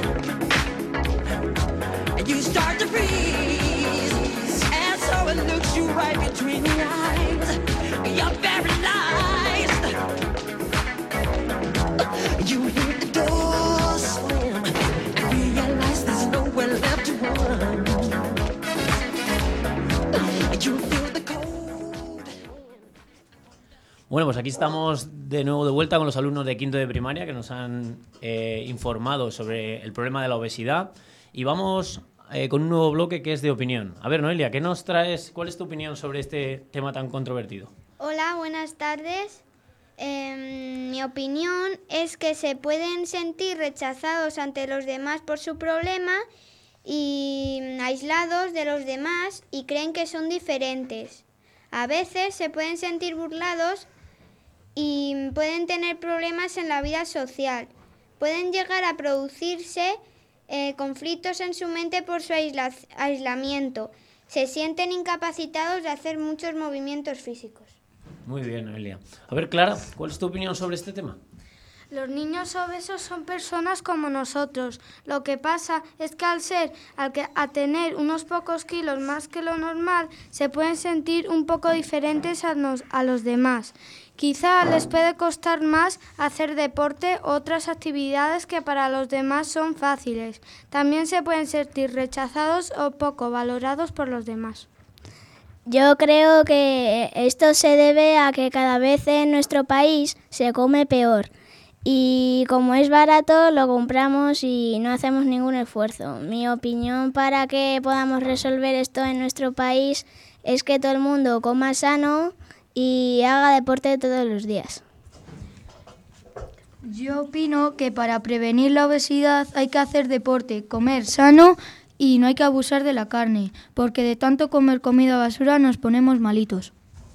S14: You start to freeze, and so it looks you right between the eyes. You're paralyzed. You hear the door slam and realize there's nowhere left to run. You feel the cold.
S8: Bueno, pues aquí estamos de nuevo de vuelta con los alumnos de quinto de primaria que nos han eh, informado sobre el problema de la obesidad y vamos eh, con un nuevo bloque que es de opinión. A ver, Noelia, ¿qué nos traes? ¿Cuál es tu opinión sobre este tema tan controvertido?
S10: Hola, buenas tardes. Eh, mi opinión es que se pueden sentir rechazados ante los demás por su problema y aislados de los demás y creen que son diferentes. A veces se pueden sentir burlados y pueden tener problemas en la vida social. Pueden llegar a producirse eh, conflictos en su mente por su aisla- aislamiento. Se sienten incapacitados de hacer muchos movimientos físicos.
S8: Muy bien, Noelia. A ver, Clara, ¿cuál es tu opinión sobre este tema?
S9: Los niños obesos son personas como nosotros. Lo que pasa es que al ser, al que, a tener unos pocos kilos más que lo normal, se pueden sentir un poco diferentes a, nos, a los demás. Quizá les puede costar más hacer deporte u otras actividades que para los demás son fáciles. También se pueden sentir rechazados o poco valorados por los demás.
S15: Yo creo que esto se debe a que cada vez en nuestro país se come peor y como es barato lo compramos y no hacemos ningún esfuerzo. Mi opinión para que podamos resolver esto en nuestro país es que todo el mundo coma sano y haga deporte todos los días.
S16: Yo opino que para prevenir la obesidad hay que hacer deporte, comer sano y no hay que abusar de la carne, porque de tanto comer comida basura nos ponemos malitos.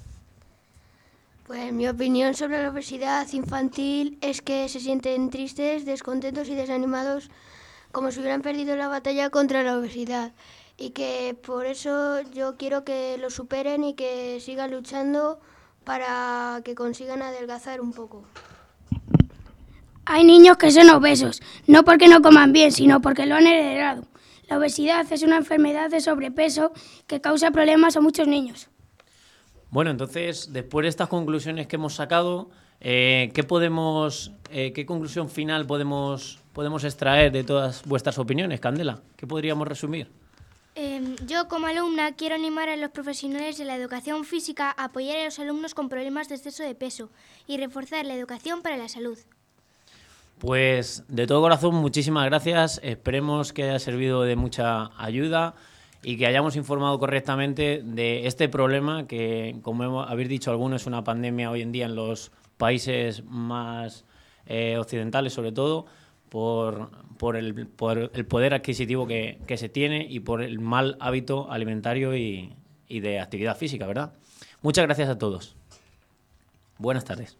S17: Pues mi opinión sobre la obesidad infantil es que se sienten tristes, descontentos y desanimados como si hubieran perdido la batalla contra la obesidad y que por eso yo quiero que lo superen y que sigan luchando para que consigan adelgazar un poco.
S18: Hay niños que son obesos, no porque no coman bien, sino porque lo han heredado. La obesidad es una enfermedad de sobrepeso que causa problemas a muchos niños.
S8: Bueno, entonces, después de estas conclusiones que hemos sacado, eh, ¿qué podemos, eh, qué conclusión final podemos, podemos extraer de todas vuestras opiniones, Candela? ¿Qué podríamos resumir?
S19: Eh, yo, como alumna, quiero animar a los profesionales de la educación física a apoyar a los alumnos con problemas de exceso de peso y reforzar la educación para la salud.
S8: Pues de todo corazón, muchísimas gracias. Esperemos que haya servido de mucha ayuda y que hayamos informado correctamente de este problema que, como hemos, habéis dicho algunos, es una pandemia hoy en día en los países más eh, occidentales, sobre todo, por, por, el, por el poder adquisitivo que, que se tiene y por el mal hábito alimentario y, y de actividad física, ¿verdad? Muchas gracias a todos. Buenas tardes.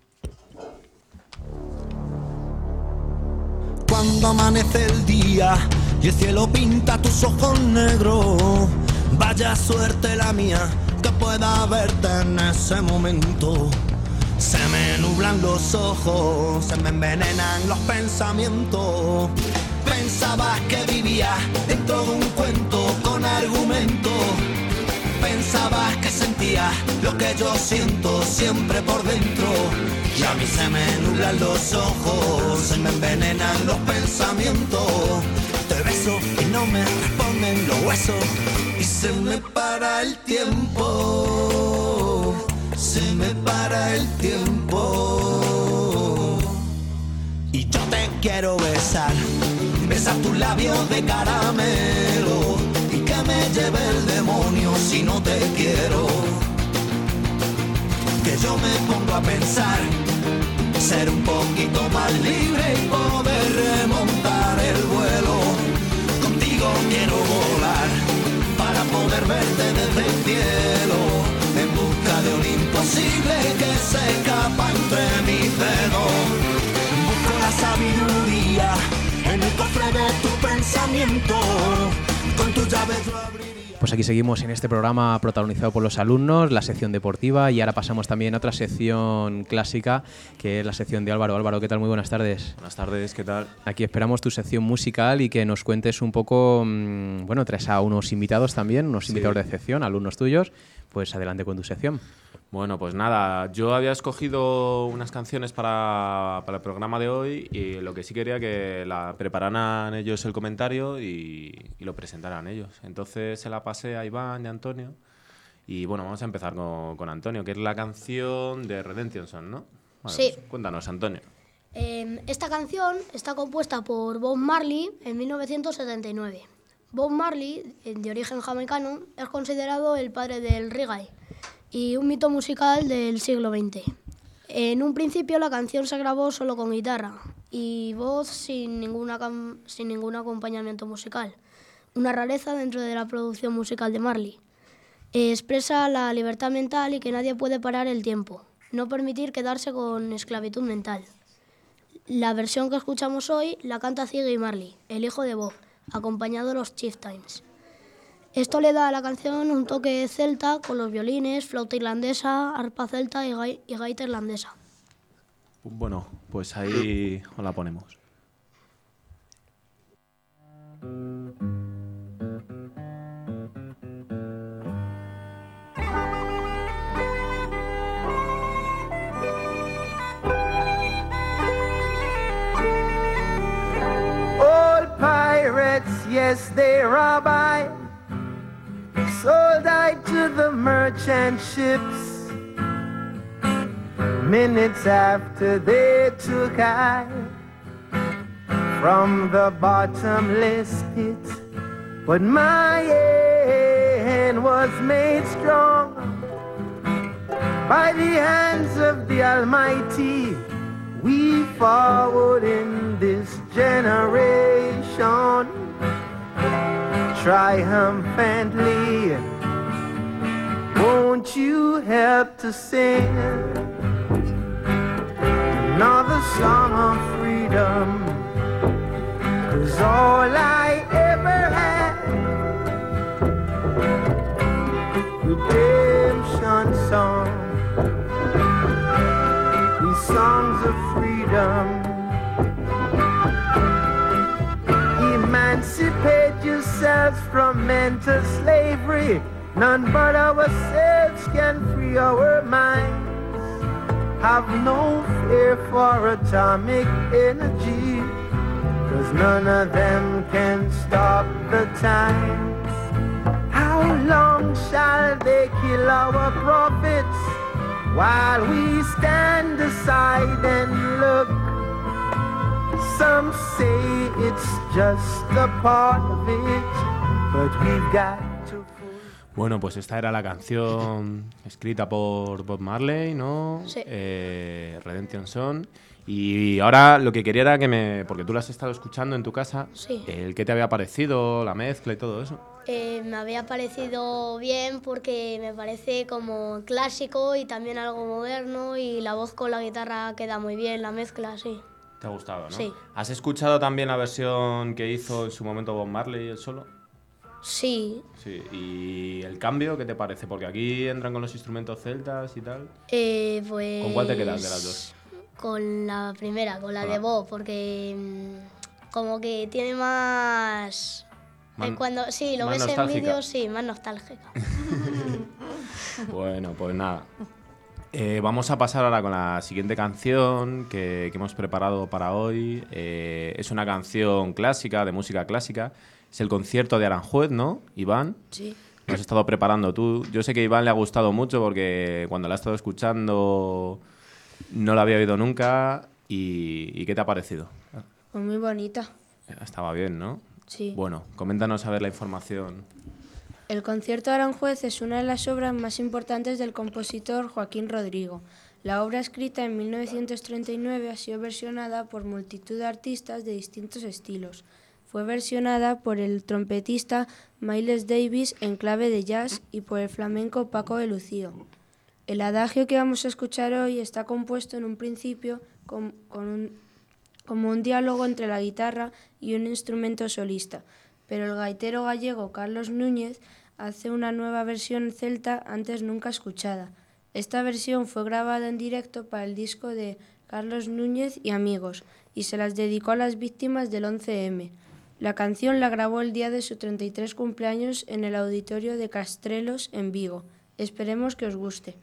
S4: Cuando amanece el día y el cielo pinta tus ojos negros, vaya suerte la mía, que pueda verte en ese momento. Se me nublan los ojos, se me envenenan los pensamientos. Pensabas que vivía dentro de un cuento con argumento. Pensabas que sentía lo que yo siento siempre por dentro. Y a mí se me nublan los ojos, se me envenenan los pensamientos. Te beso y no me responden los huesos. Y se me para el tiempo, se me para el tiempo. Y yo te quiero besar, besar tus labios de caramelo. Y que me lleve el demonio si no te quiero. Que yo me pongo a pensar, ser un poquito más libre y poder remontar el vuelo. Contigo quiero volar, para poder verte desde el cielo, en busca de un imposible que se escapa entre mis dedos. Busco la sabiduría en el cofre de tu pensamiento, con tu llave yo abriría.
S2: Pues aquí seguimos en este programa protagonizado por los alumnos, la sección deportiva, y ahora pasamos también a otra sección clásica, que es la sección de Álvaro. Álvaro, ¿qué tal? Muy buenas tardes.
S20: Buenas tardes, ¿qué tal?
S2: Aquí esperamos tu sección musical y que nos cuentes un poco, mmm, bueno, traes a unos invitados también, unos sí. invitados de excepción, alumnos tuyos, pues adelante con tu sección.
S20: Bueno, pues nada, yo había escogido unas canciones para, para el programa de hoy y lo que sí quería que la prepararan ellos el comentario y, y lo presentaran ellos. Entonces se la pasé a Iván y a Antonio y bueno, vamos a empezar con, con Antonio, que es la canción de Redemption Song, ¿no? Bueno,
S21: sí.
S20: Pues, cuéntanos, Antonio.
S21: Eh, esta canción está compuesta por Bob Marley en mil novecientos setenta y nueve. Bob Marley, de origen jamaicano, es considerado el padre del reggae y un mito musical del siglo veinte. En un principio la canción se grabó solo con guitarra y voz sin, ninguna cam- sin ningún acompañamiento musical, una rareza dentro de la producción musical de Marley. Eh, expresa la libertad mental y que nadie puede parar el tiempo, no permitir quedarse con esclavitud mental. La versión que escuchamos hoy la canta Ziggy Marley, el hijo de Bob, acompañado de los Chieftains. Esto le da a la canción un toque celta con los violines, flauta irlandesa, arpa celta y, gai- y gaita irlandesa.
S20: Bueno, pues ahí os la ponemos.
S22: All pirates, yes, they rob I. Sold I to the merchant ships. Minutes after they took I from the bottomless pit. But my hand was made strong by the hands of the Almighty. We forward in this generation triumphantly. Won't you help to sing another song of freedom? 'Cause all I ever had, redemption song, these songs of freedom. Emancipate yourselves from mental slavery. None but ourselves can free our minds. Have no fear for atomic energy, 'cause none of them can stop the time. How long shall they kill our prophets while we stand aside and look? Some say it's just a part of it, but we've got to...
S20: Bueno, pues esta era la canción escrita por Bob Marley, ¿no?
S21: Sí.
S20: Eh, Redemption Song. Y ahora lo que quería era que me... Porque tú la has estado escuchando en tu casa.
S21: Sí.
S20: El ¿qué te había parecido? La mezcla y todo eso.
S21: Eh, me había parecido bien porque me parece como clásico y también algo moderno y la voz con la guitarra queda muy bien, la mezcla, sí.
S20: ¿Te ha gustado, no?
S21: Sí.
S20: ¿Has escuchado también la versión que hizo en su momento Bob Marley, el solo?
S21: Sí.
S20: Sí. ¿Y el cambio qué te parece? Porque aquí entran con los instrumentos celtas y tal.
S21: Eh, pues...
S20: ¿Con cuál te quedas de las dos?
S21: Con la primera, con la
S20: Con
S21: de
S20: la-
S21: Bob, porque mm, como que tiene más...
S20: Man-
S21: eh, cuando Sí, lo
S20: más
S21: ves en
S20: nostálgica.
S21: vídeos, sí, más nostálgica.
S20: Bueno, pues nada. Eh, vamos a pasar ahora con la siguiente canción que, que hemos preparado para hoy. Eh, es una canción clásica, de música clásica. Es el concierto de Aranjuez, ¿no, Iván?
S21: Sí.
S20: Lo has estado preparando tú. Yo sé que a Iván le ha gustado mucho porque cuando la ha estado escuchando no la había oído nunca. ¿Y, y qué te ha parecido?
S1: Pues muy bonita.
S20: Estaba bien, ¿no?
S1: Sí.
S20: Bueno, coméntanos a ver la información.
S1: El concierto de Aranjuez es una de las obras más importantes del compositor Joaquín Rodrigo. La obra, escrita en mil novecientos treinta y nueve, ha sido versionada por multitud de artistas de distintos estilos. Fue versionada por el trompetista Miles Davis en clave de jazz y por el flamenco Paco de Lucía. El adagio que vamos a escuchar hoy está compuesto en un principio con, con un, como un diálogo entre la guitarra y un instrumento solista, pero el gaitero gallego Carlos Núñez hace una nueva versión celta antes nunca escuchada. Esta versión fue grabada en directo para el disco de Carlos Núñez y Amigos y se las dedicó a las víctimas del once eme. La canción la grabó el día de su treinta y tres cumpleaños en el auditorio de Castrelos, en Vigo. Esperemos que os guste.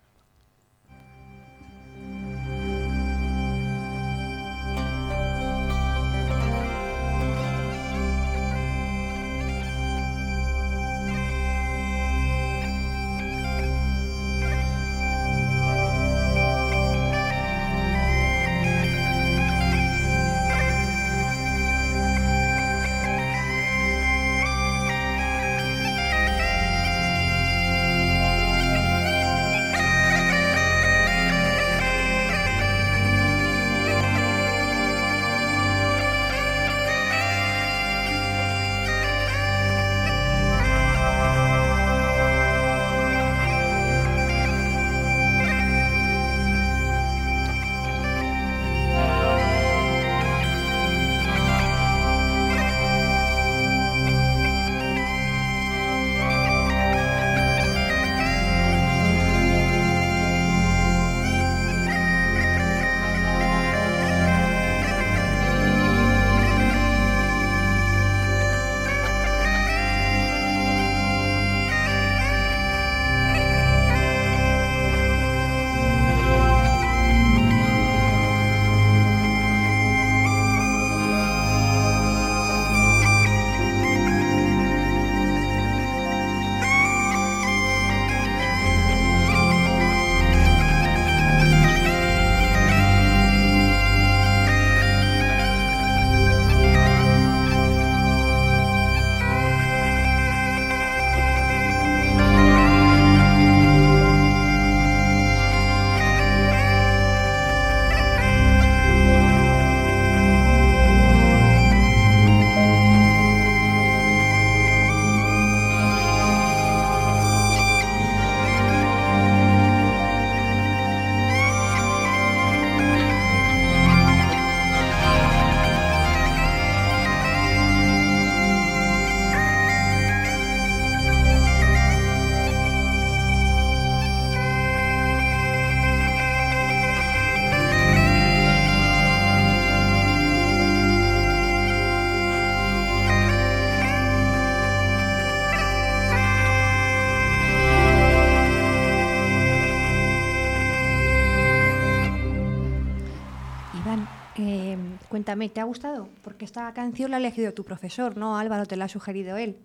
S6: Eh, cuéntame, ¿te ha gustado? Porque esta canción la ha elegido tu profesor, ¿no, Álvaro? ¿Te la ha sugerido él?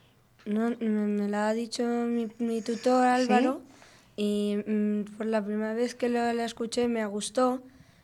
S1: No, me, me la ha dicho mi, mi tutor Álvaro. ¿Sí? Y mm, por la primera vez que la, la escuché me gustó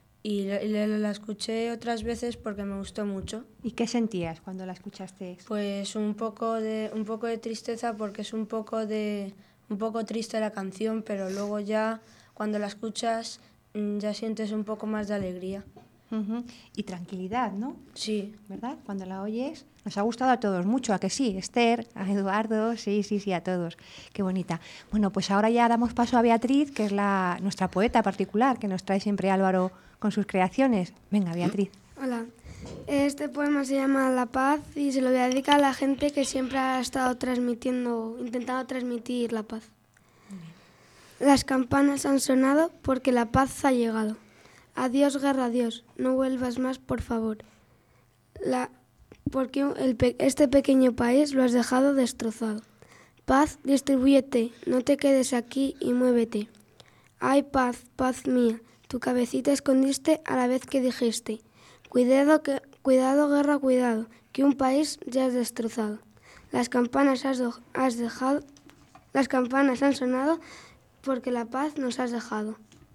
S1: y la, la, la escuché otras veces porque me gustó mucho.
S6: ¿Y qué sentías cuando la escuchaste?
S1: Pues un poco de un poco de tristeza porque es un poco de un poco triste la canción, pero luego ya cuando la escuchas ya sientes un poco más de alegría.
S6: Uh-huh. Y tranquilidad, ¿no?
S1: Sí.
S6: ¿Verdad? Cuando la oyes, nos ha gustado a todos mucho, ¿a que sí? Esther, a Eduardo, sí, sí, sí, a todos. Qué bonita. Bueno, pues ahora ya damos paso a Beatriz, que es la nuestra poeta particular, que nos trae siempre Álvaro con sus creaciones. Venga, Beatriz.
S23: Hola.
S3: Este poema se llama La Paz y se lo voy a dedicar a la gente que siempre ha estado transmitiendo, intentando transmitir la paz. Las campanas han sonado porque la paz ha llegado. Adiós, guerra, adiós. No vuelvas más, por favor. La, porque el pe- este pequeño país lo has dejado destrozado. Paz, distribúyete. No te quedes aquí y muévete. Ay, paz, paz mía. Tu cabecita escondiste a la vez que dijiste. Cuidado, que, cuidado, guerra, cuidado, que un país ya has destrozado. Las campanas has, do, has dejado, las campanas han sonado porque la paz nos has dejado.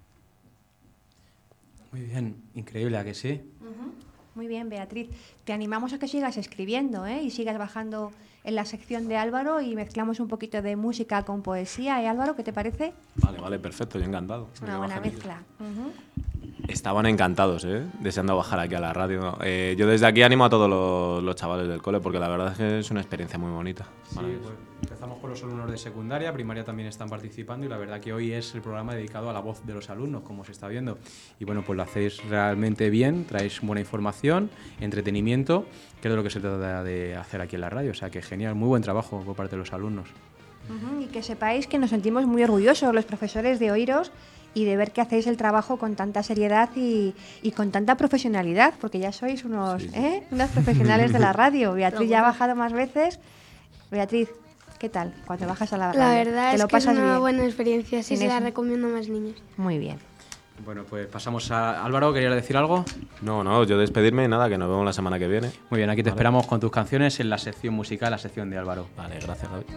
S2: Muy bien, increíble, ¿a que sí?
S6: Uh-huh. Muy bien, Beatriz. Te animamos a que sigas escribiendo, ¿eh? Y sigas bajando en la sección de Álvaro y mezclamos un poquito de música con poesía, ¿eh, Álvaro? ¿Qué te parece?
S20: Vale, vale, perfecto, yo encantado.
S6: Es una buena mezcla. Uh-huh.
S20: Estaban encantados, ¿eh? Deseando bajar aquí a la radio. Eh, yo desde aquí animo a todos los, los chavales del cole porque la verdad es que es una experiencia muy bonita.
S2: Sí, pues empezamos con los alumnos de secundaria, primaria también están participando y la verdad que hoy es el programa dedicado a la voz de los alumnos, como se está viendo. Y bueno, pues lo hacéis realmente bien, traéis buena información, entretenimiento, que es de lo que se trata de hacer aquí en la radio. O sea que genial, muy buen trabajo por parte de los alumnos.
S6: Uh-huh. Y que sepáis que nos sentimos muy orgullosos los profesores de oíros y de ver que hacéis el trabajo con tanta seriedad y, y con tanta profesionalidad, porque ya sois unos, sí, sí. ¿eh? unos profesionales de la radio. Beatriz ya ha bajado más veces. Beatriz, ¿qué tal cuando bajas a la radio?
S3: La verdad
S6: ¿Te
S3: es
S6: lo
S3: que es
S6: pasas
S3: una
S6: bien?
S3: buena experiencia, sí, se la
S6: ¿Tienes?
S3: recomiendo a más niños.
S6: Muy bien.
S2: Bueno, pues pasamos a Álvaro, ¿querías decir algo?
S20: No, no, yo despedirme, nada, que nos vemos la semana que viene.
S2: Muy bien, aquí te
S20: vale.
S2: esperamos con tus canciones en la sección musical, la sección de Álvaro.
S20: Vale, gracias, David.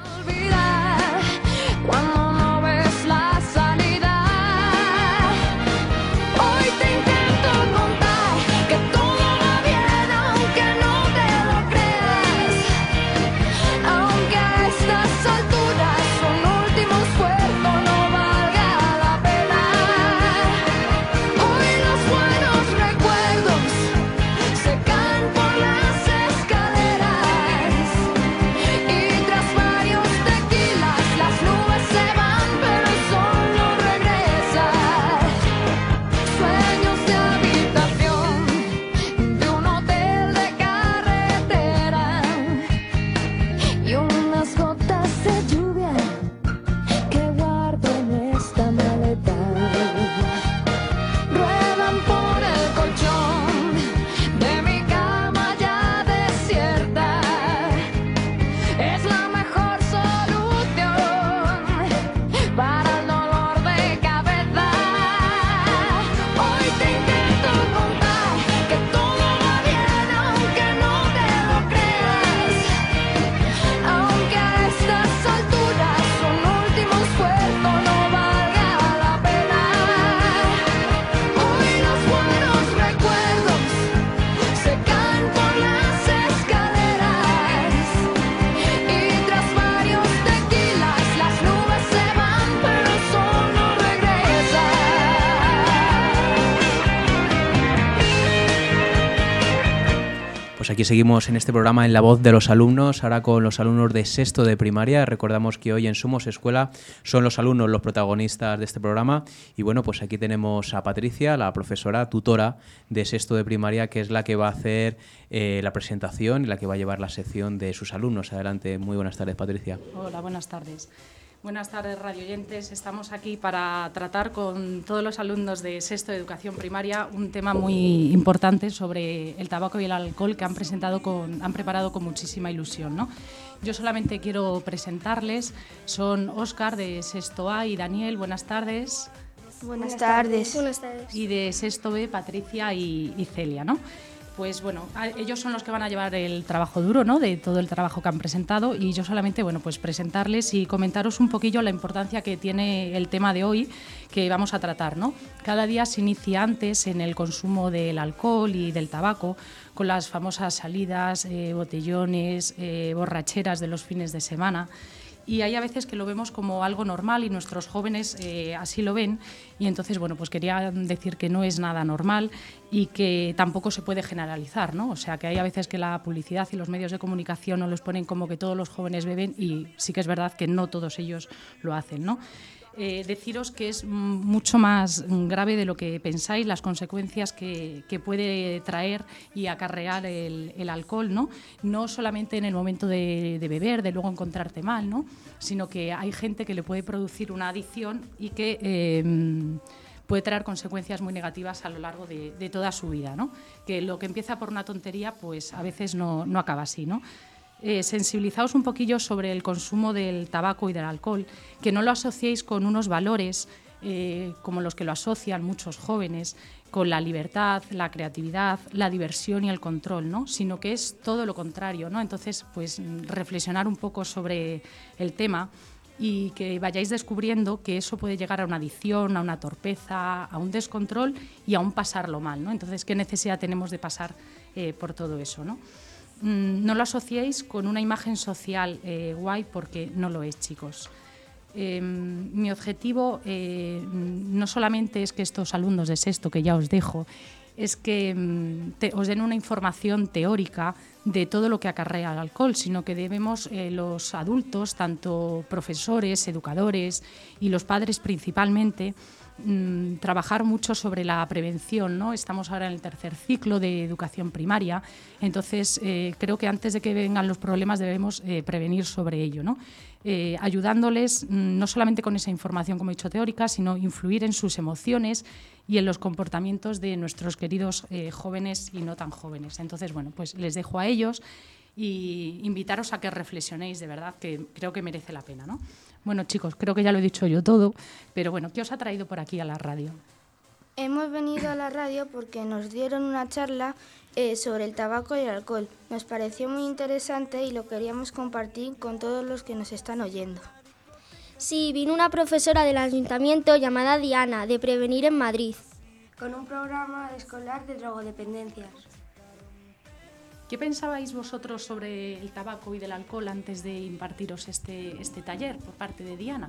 S14: Cuando no ves la salida, hoy te intento contar que todo va bien, aunque no te lo creas, aunque a estas alturas un último esfuerzo no valga la pena. Hoy los buenos recuerdos se caen por las escaleras y tras varios tequilas las nubes se van, pero el sol no regresa. Sueños de habitación de un hotel de carretera y unas gotas de lluvia que guardo en esta maleta. Ruedan por el colchón de mi cama ya desierta. Es la mejor solución para el dolor de cabeza. Hoy te intento contar que todo va bien, aunque no te lo creas, aunque a estas alturas un último esfuerzo no valga la pena. Hoy los buenos recuerdos se caen por las escaleras y tras varios tequilas las nubes se van, pero el sol no regresa.
S2: Pues aquí seguimos en este programa en La Voz de los Alumnos, ahora con los alumnos de sexto de primaria. Recordamos que hoy en Somos Escuela son los alumnos los protagonistas de este programa. Y bueno, pues aquí tenemos a Patricia, la profesora tutora de sexto de primaria, que es la que va a hacer eh, la presentación y la que va a llevar la sección de sus alumnos. Adelante, muy buenas tardes, Patricia.
S5: Hola, buenas tardes. Buenas tardes, radioyentes. Estamos aquí para tratar con todos los alumnos de sexto de educación primaria un tema muy importante sobre el tabaco y el alcohol que han presentado con, han preparado con muchísima ilusión, ¿no? Yo solamente quiero presentarles. Son Óscar de sexto A y Daniel. Buenas tardes.
S3: Buenas tardes.
S9: Buenas tardes.
S5: Y de sexto B, Patricia y, y Celia, ¿no? Pues bueno, a- ellos son los que van a llevar el trabajo duro, ¿no?, de todo el trabajo que han presentado, y yo solamente, bueno, pues presentarles y comentaros un poquillo la importancia que tiene el tema de hoy que vamos a tratar, ¿no? Cada día se inicia antes en el consumo del alcohol y del tabaco, con las famosas salidas, eh, botellones, eh, borracheras de los fines de semana. Y hay a veces que lo vemos como algo normal y nuestros jóvenes eh, así lo ven, y entonces, bueno, pues quería decir que no es nada normal y que tampoco se puede generalizar, ¿no? O sea, que hay a veces que la publicidad y los medios de comunicación nos los ponen como que todos los jóvenes beben, y sí que es verdad que no todos ellos lo hacen, ¿no? Eh, deciros que es mucho más grave de lo que pensáis las consecuencias que, que puede traer y acarrear el, el alcohol, ¿no? No solamente en el momento de, de beber, de luego encontrarte mal, ¿no? Sino que hay gente que le puede producir una adicción y que eh, puede traer consecuencias muy negativas a lo largo de, de toda su vida, ¿no? Que lo que empieza por una tontería, pues a veces no, no acaba así, ¿no? Eh, sensibilizaos un poquillo sobre el consumo del tabaco y del alcohol, que no lo asociéis con unos valores eh, como los que lo asocian muchos jóvenes, con la libertad, la creatividad, la diversión y el control, ¿no? Sino que es todo lo contrario, ¿no? Entonces, pues reflexionar un poco sobre el tema y que vayáis descubriendo que eso puede llegar a una adicción, a una torpeza, a un descontrol y a un pasarlo mal, ¿no? Entonces, ¿qué necesidad tenemos de pasar eh, por todo eso, ¿no? No lo asociéis con una imagen social eh, guay, porque no lo es, chicos. Eh, mi objetivo eh, no solamente es que estos alumnos de sexto, que ya os dejo, es que te, os den una información teórica de todo lo que acarrea el alcohol, sino que debemos eh, los adultos, tanto profesores, educadores y los padres principalmente, Mm, trabajar mucho sobre la prevención, ¿no? Estamos ahora en el tercer ciclo de educación primaria, entonces eh, creo que antes de que vengan los problemas debemos eh, prevenir sobre ello, ¿no? Eh, ayudándoles mm, no solamente con esa información, como he dicho, teórica, sino influir en sus emociones y en los comportamientos de nuestros queridos eh, jóvenes y no tan jóvenes. Entonces, bueno, pues les dejo a ellos y invitaros a que reflexionéis, de verdad, que creo que merece la pena, ¿no? Bueno, chicos, creo que ya lo he dicho yo todo, pero bueno, ¿qué os ha traído por aquí a la radio?
S7: Hemos venido a la radio porque nos dieron una charla eh, sobre el tabaco y el alcohol. Nos pareció muy interesante y lo queríamos compartir con todos los que nos están oyendo.
S9: Sí, vino una profesora del ayuntamiento llamada Diana, de Prevenir en Madrid.
S3: Con un programa escolar de drogodependencias.
S5: ¿Qué pensabais vosotros sobre el tabaco y del alcohol antes de impartiros este, este taller por parte de Diana?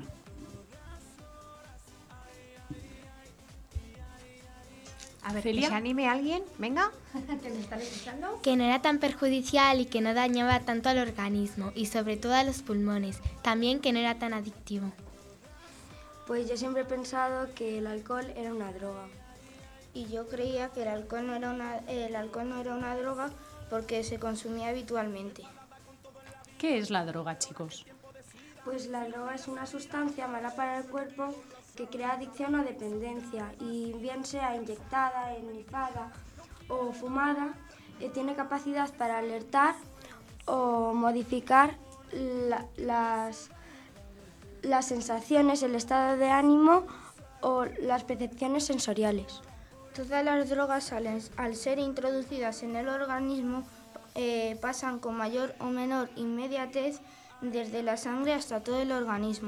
S6: A ver, ¿que se anime alguien? Venga.
S3: ¿Que me están escuchando?
S19: Que no era tan perjudicial y que no dañaba tanto al organismo y sobre todo a los pulmones. También que no era tan adictivo.
S3: Pues yo siempre he pensado que el alcohol era una droga.
S7: Y yo creía que el alcohol no era una, el alcohol no era una droga porque se consumía habitualmente.
S5: ¿Qué es la droga, chicos?
S3: Pues la droga es una sustancia mala para el cuerpo que crea adicción o dependencia, y bien sea inyectada, enlifada o fumada, eh, tiene capacidad para alertar o modificar la, las, las sensaciones, el estado de ánimo o las percepciones sensoriales.
S7: Todas las drogas, al, al ser introducidas en el organismo, eh, pasan con mayor o menor inmediatez desde la sangre hasta todo el organismo.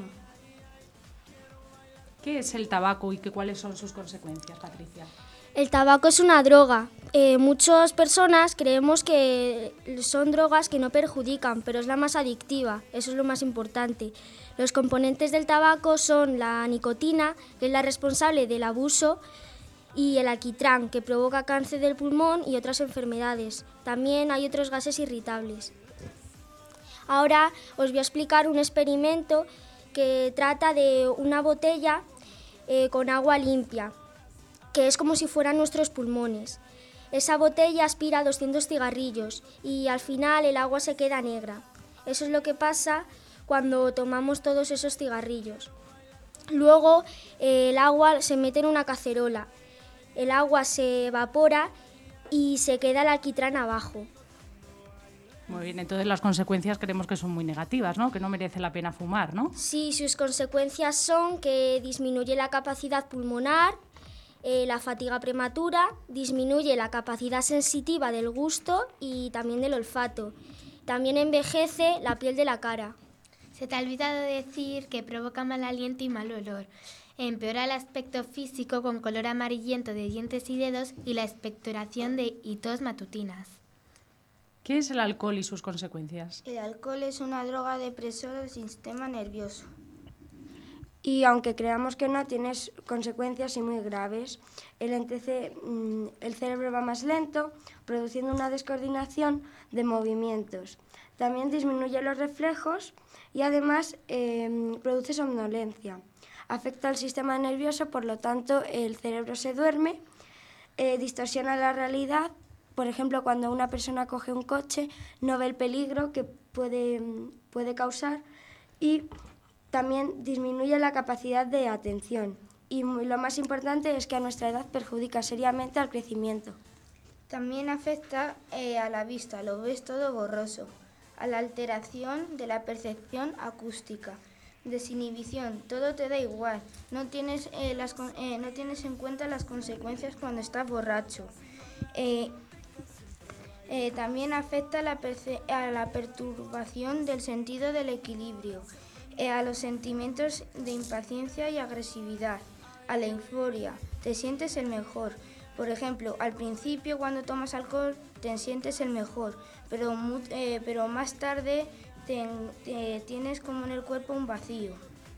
S5: ¿Qué es el tabaco y qué, cuáles son sus consecuencias, Patricia?
S9: El tabaco es una droga. Eh, muchas personas creemos que son drogas que no perjudican, pero es la más adictiva, eso es lo más importante. Los componentes del tabaco son la nicotina, que es la responsable del abuso, y el alquitrán, que provoca cáncer del pulmón y otras enfermedades. También hay otros gases irritables. Ahora os voy a explicar un experimento que trata de una botella eh, con agua limpia, que es como si fueran nuestros pulmones. Esa botella aspira doscientos cigarrillos y al final el agua se queda negra. Eso es lo que pasa cuando tomamos todos esos cigarrillos. Luego eh, el agua se mete en una cacerola. El agua se evapora y se queda el alquitrán abajo.
S5: Muy bien, entonces las consecuencias creemos que son muy negativas, ¿no? Que no merece la pena fumar, ¿no?
S9: Sí, sus consecuencias son que disminuye la capacidad pulmonar, eh, la fatiga prematura, disminuye la capacidad sensitiva del gusto y también del olfato. También envejece la piel de la cara.
S19: Se te ha olvidado decir que provoca mal aliento y mal olor. Empeora el aspecto físico con color amarillento de dientes y dedos y la expectoración de y tos matutinas.
S5: ¿Qué es el alcohol y sus consecuencias?
S7: El alcohol es una droga depresora del sistema nervioso.
S3: Y aunque creamos que no, tiene consecuencias y muy graves. El, el cerebro va más lento, produciendo una descoordinación de movimientos. También disminuye los reflejos y además eh, produce somnolencia. afecta al sistema nervioso, por lo tanto el cerebro se duerme, eh, distorsiona la realidad. Por ejemplo, cuando una persona coge un coche, no ve el peligro que puede, puede causar, y también disminuye la capacidad de atención. Y lo más importante es que a nuestra edad perjudica seriamente al crecimiento.
S7: También afecta eh, a la vista, lo ves todo borroso, a la alteración de la percepción acústica, desinhibición, todo te da igual, no tienes, eh, las, eh, no tienes en cuenta las consecuencias cuando estás borracho. Eh, eh, también afecta a la, a la perturbación del sentido del equilibrio, eh, a los sentimientos de impaciencia y agresividad, a la euforia, te sientes el mejor. Por ejemplo, al principio cuando tomas alcohol te sientes el mejor, pero, mu eh, pero más tarde te, te tienes como en el cuerpo un vacío.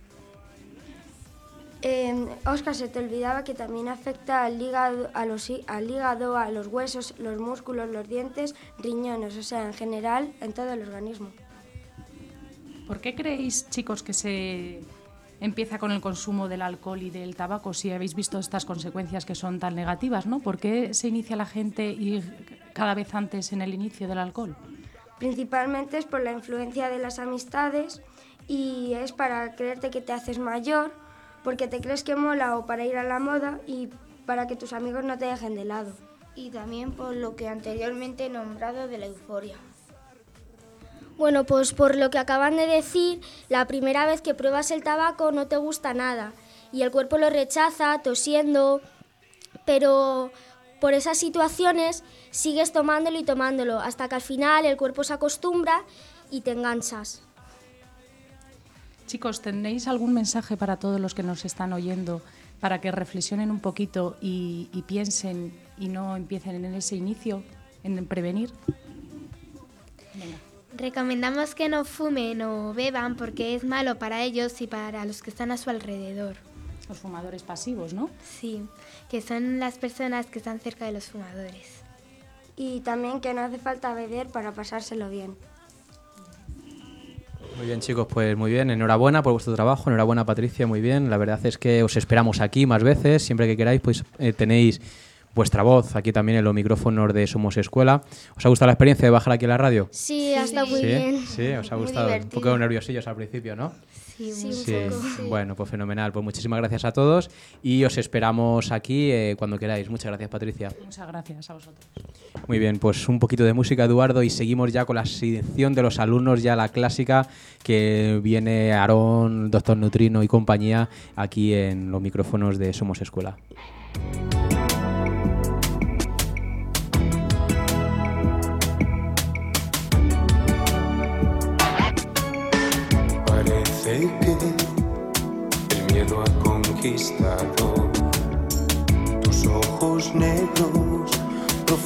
S3: Eh, Óscar, se te olvidaba que también afecta al hígado, a los, al hígado, a los huesos, los músculos, los dientes, riñones, o sea, en general, en todo el organismo.
S5: ¿Por qué creéis, chicos, que se empieza con el consumo del alcohol y del tabaco si habéis visto estas consecuencias que son tan negativas, ¿no? ¿Por qué se inicia la gente y cada vez antes en el inicio del alcohol?
S3: Principalmente es por la influencia de las amistades y es para creerte que te haces mayor, porque te crees que mola o para ir a la moda y para que tus amigos no te dejen de lado.
S7: Y también por lo que anteriormente he nombrado de la euforia.
S11: Bueno, pues por lo que acaban de decir, la primera vez que pruebas el tabaco no te gusta nada y el cuerpo lo rechaza, tosiendo, pero por esas situaciones sigues tomándolo y tomándolo hasta que al final el cuerpo se acostumbra y te enganchas.
S5: Chicos, ¿tenéis algún mensaje para todos los que nos están oyendo para que reflexionen un poquito y, y piensen y no empiecen en ese inicio, en prevenir? Venga.
S19: Recomendamos que no fumen o beban porque es malo para ellos y para los que están a su alrededor.
S5: Los fumadores pasivos, ¿no?
S19: Sí, que son las personas que están cerca de los fumadores.
S3: Y también que no hace falta beber para pasárselo bien.
S2: Muy bien, chicos, pues muy bien, enhorabuena por vuestro trabajo, enhorabuena, Patricia, muy bien. La verdad es que os esperamos aquí más veces, siempre que queráis, pues eh, tenéis vuestra voz aquí también en los micrófonos de Somos Escuela. ¿Os ha gustado la experiencia de bajar aquí a la radio?
S11: Sí, ha estado muy
S2: ¿Sí?
S11: bien.
S2: Sí, os ha
S11: Muy
S2: gustado.
S11: divertido.
S2: Un poco nerviosillos al principio, ¿no?
S11: Sí,
S2: Sí,
S11: un
S2: sí.
S11: poco. Sí.
S2: Bueno, pues fenomenal. Pues muchísimas gracias a todos y os esperamos aquí eh, cuando queráis. Muchas gracias, Patricia.
S5: Muchas gracias a vosotros.
S2: Muy bien, pues un poquito de música, Eduardo, y seguimos ya con la sección de los alumnos, ya la clásica, que viene Aarón, Doctor Neutrino y compañía aquí en los micrófonos de Somos Escuela.
S12: Parece que el miedo ha conquistado tus ojos negros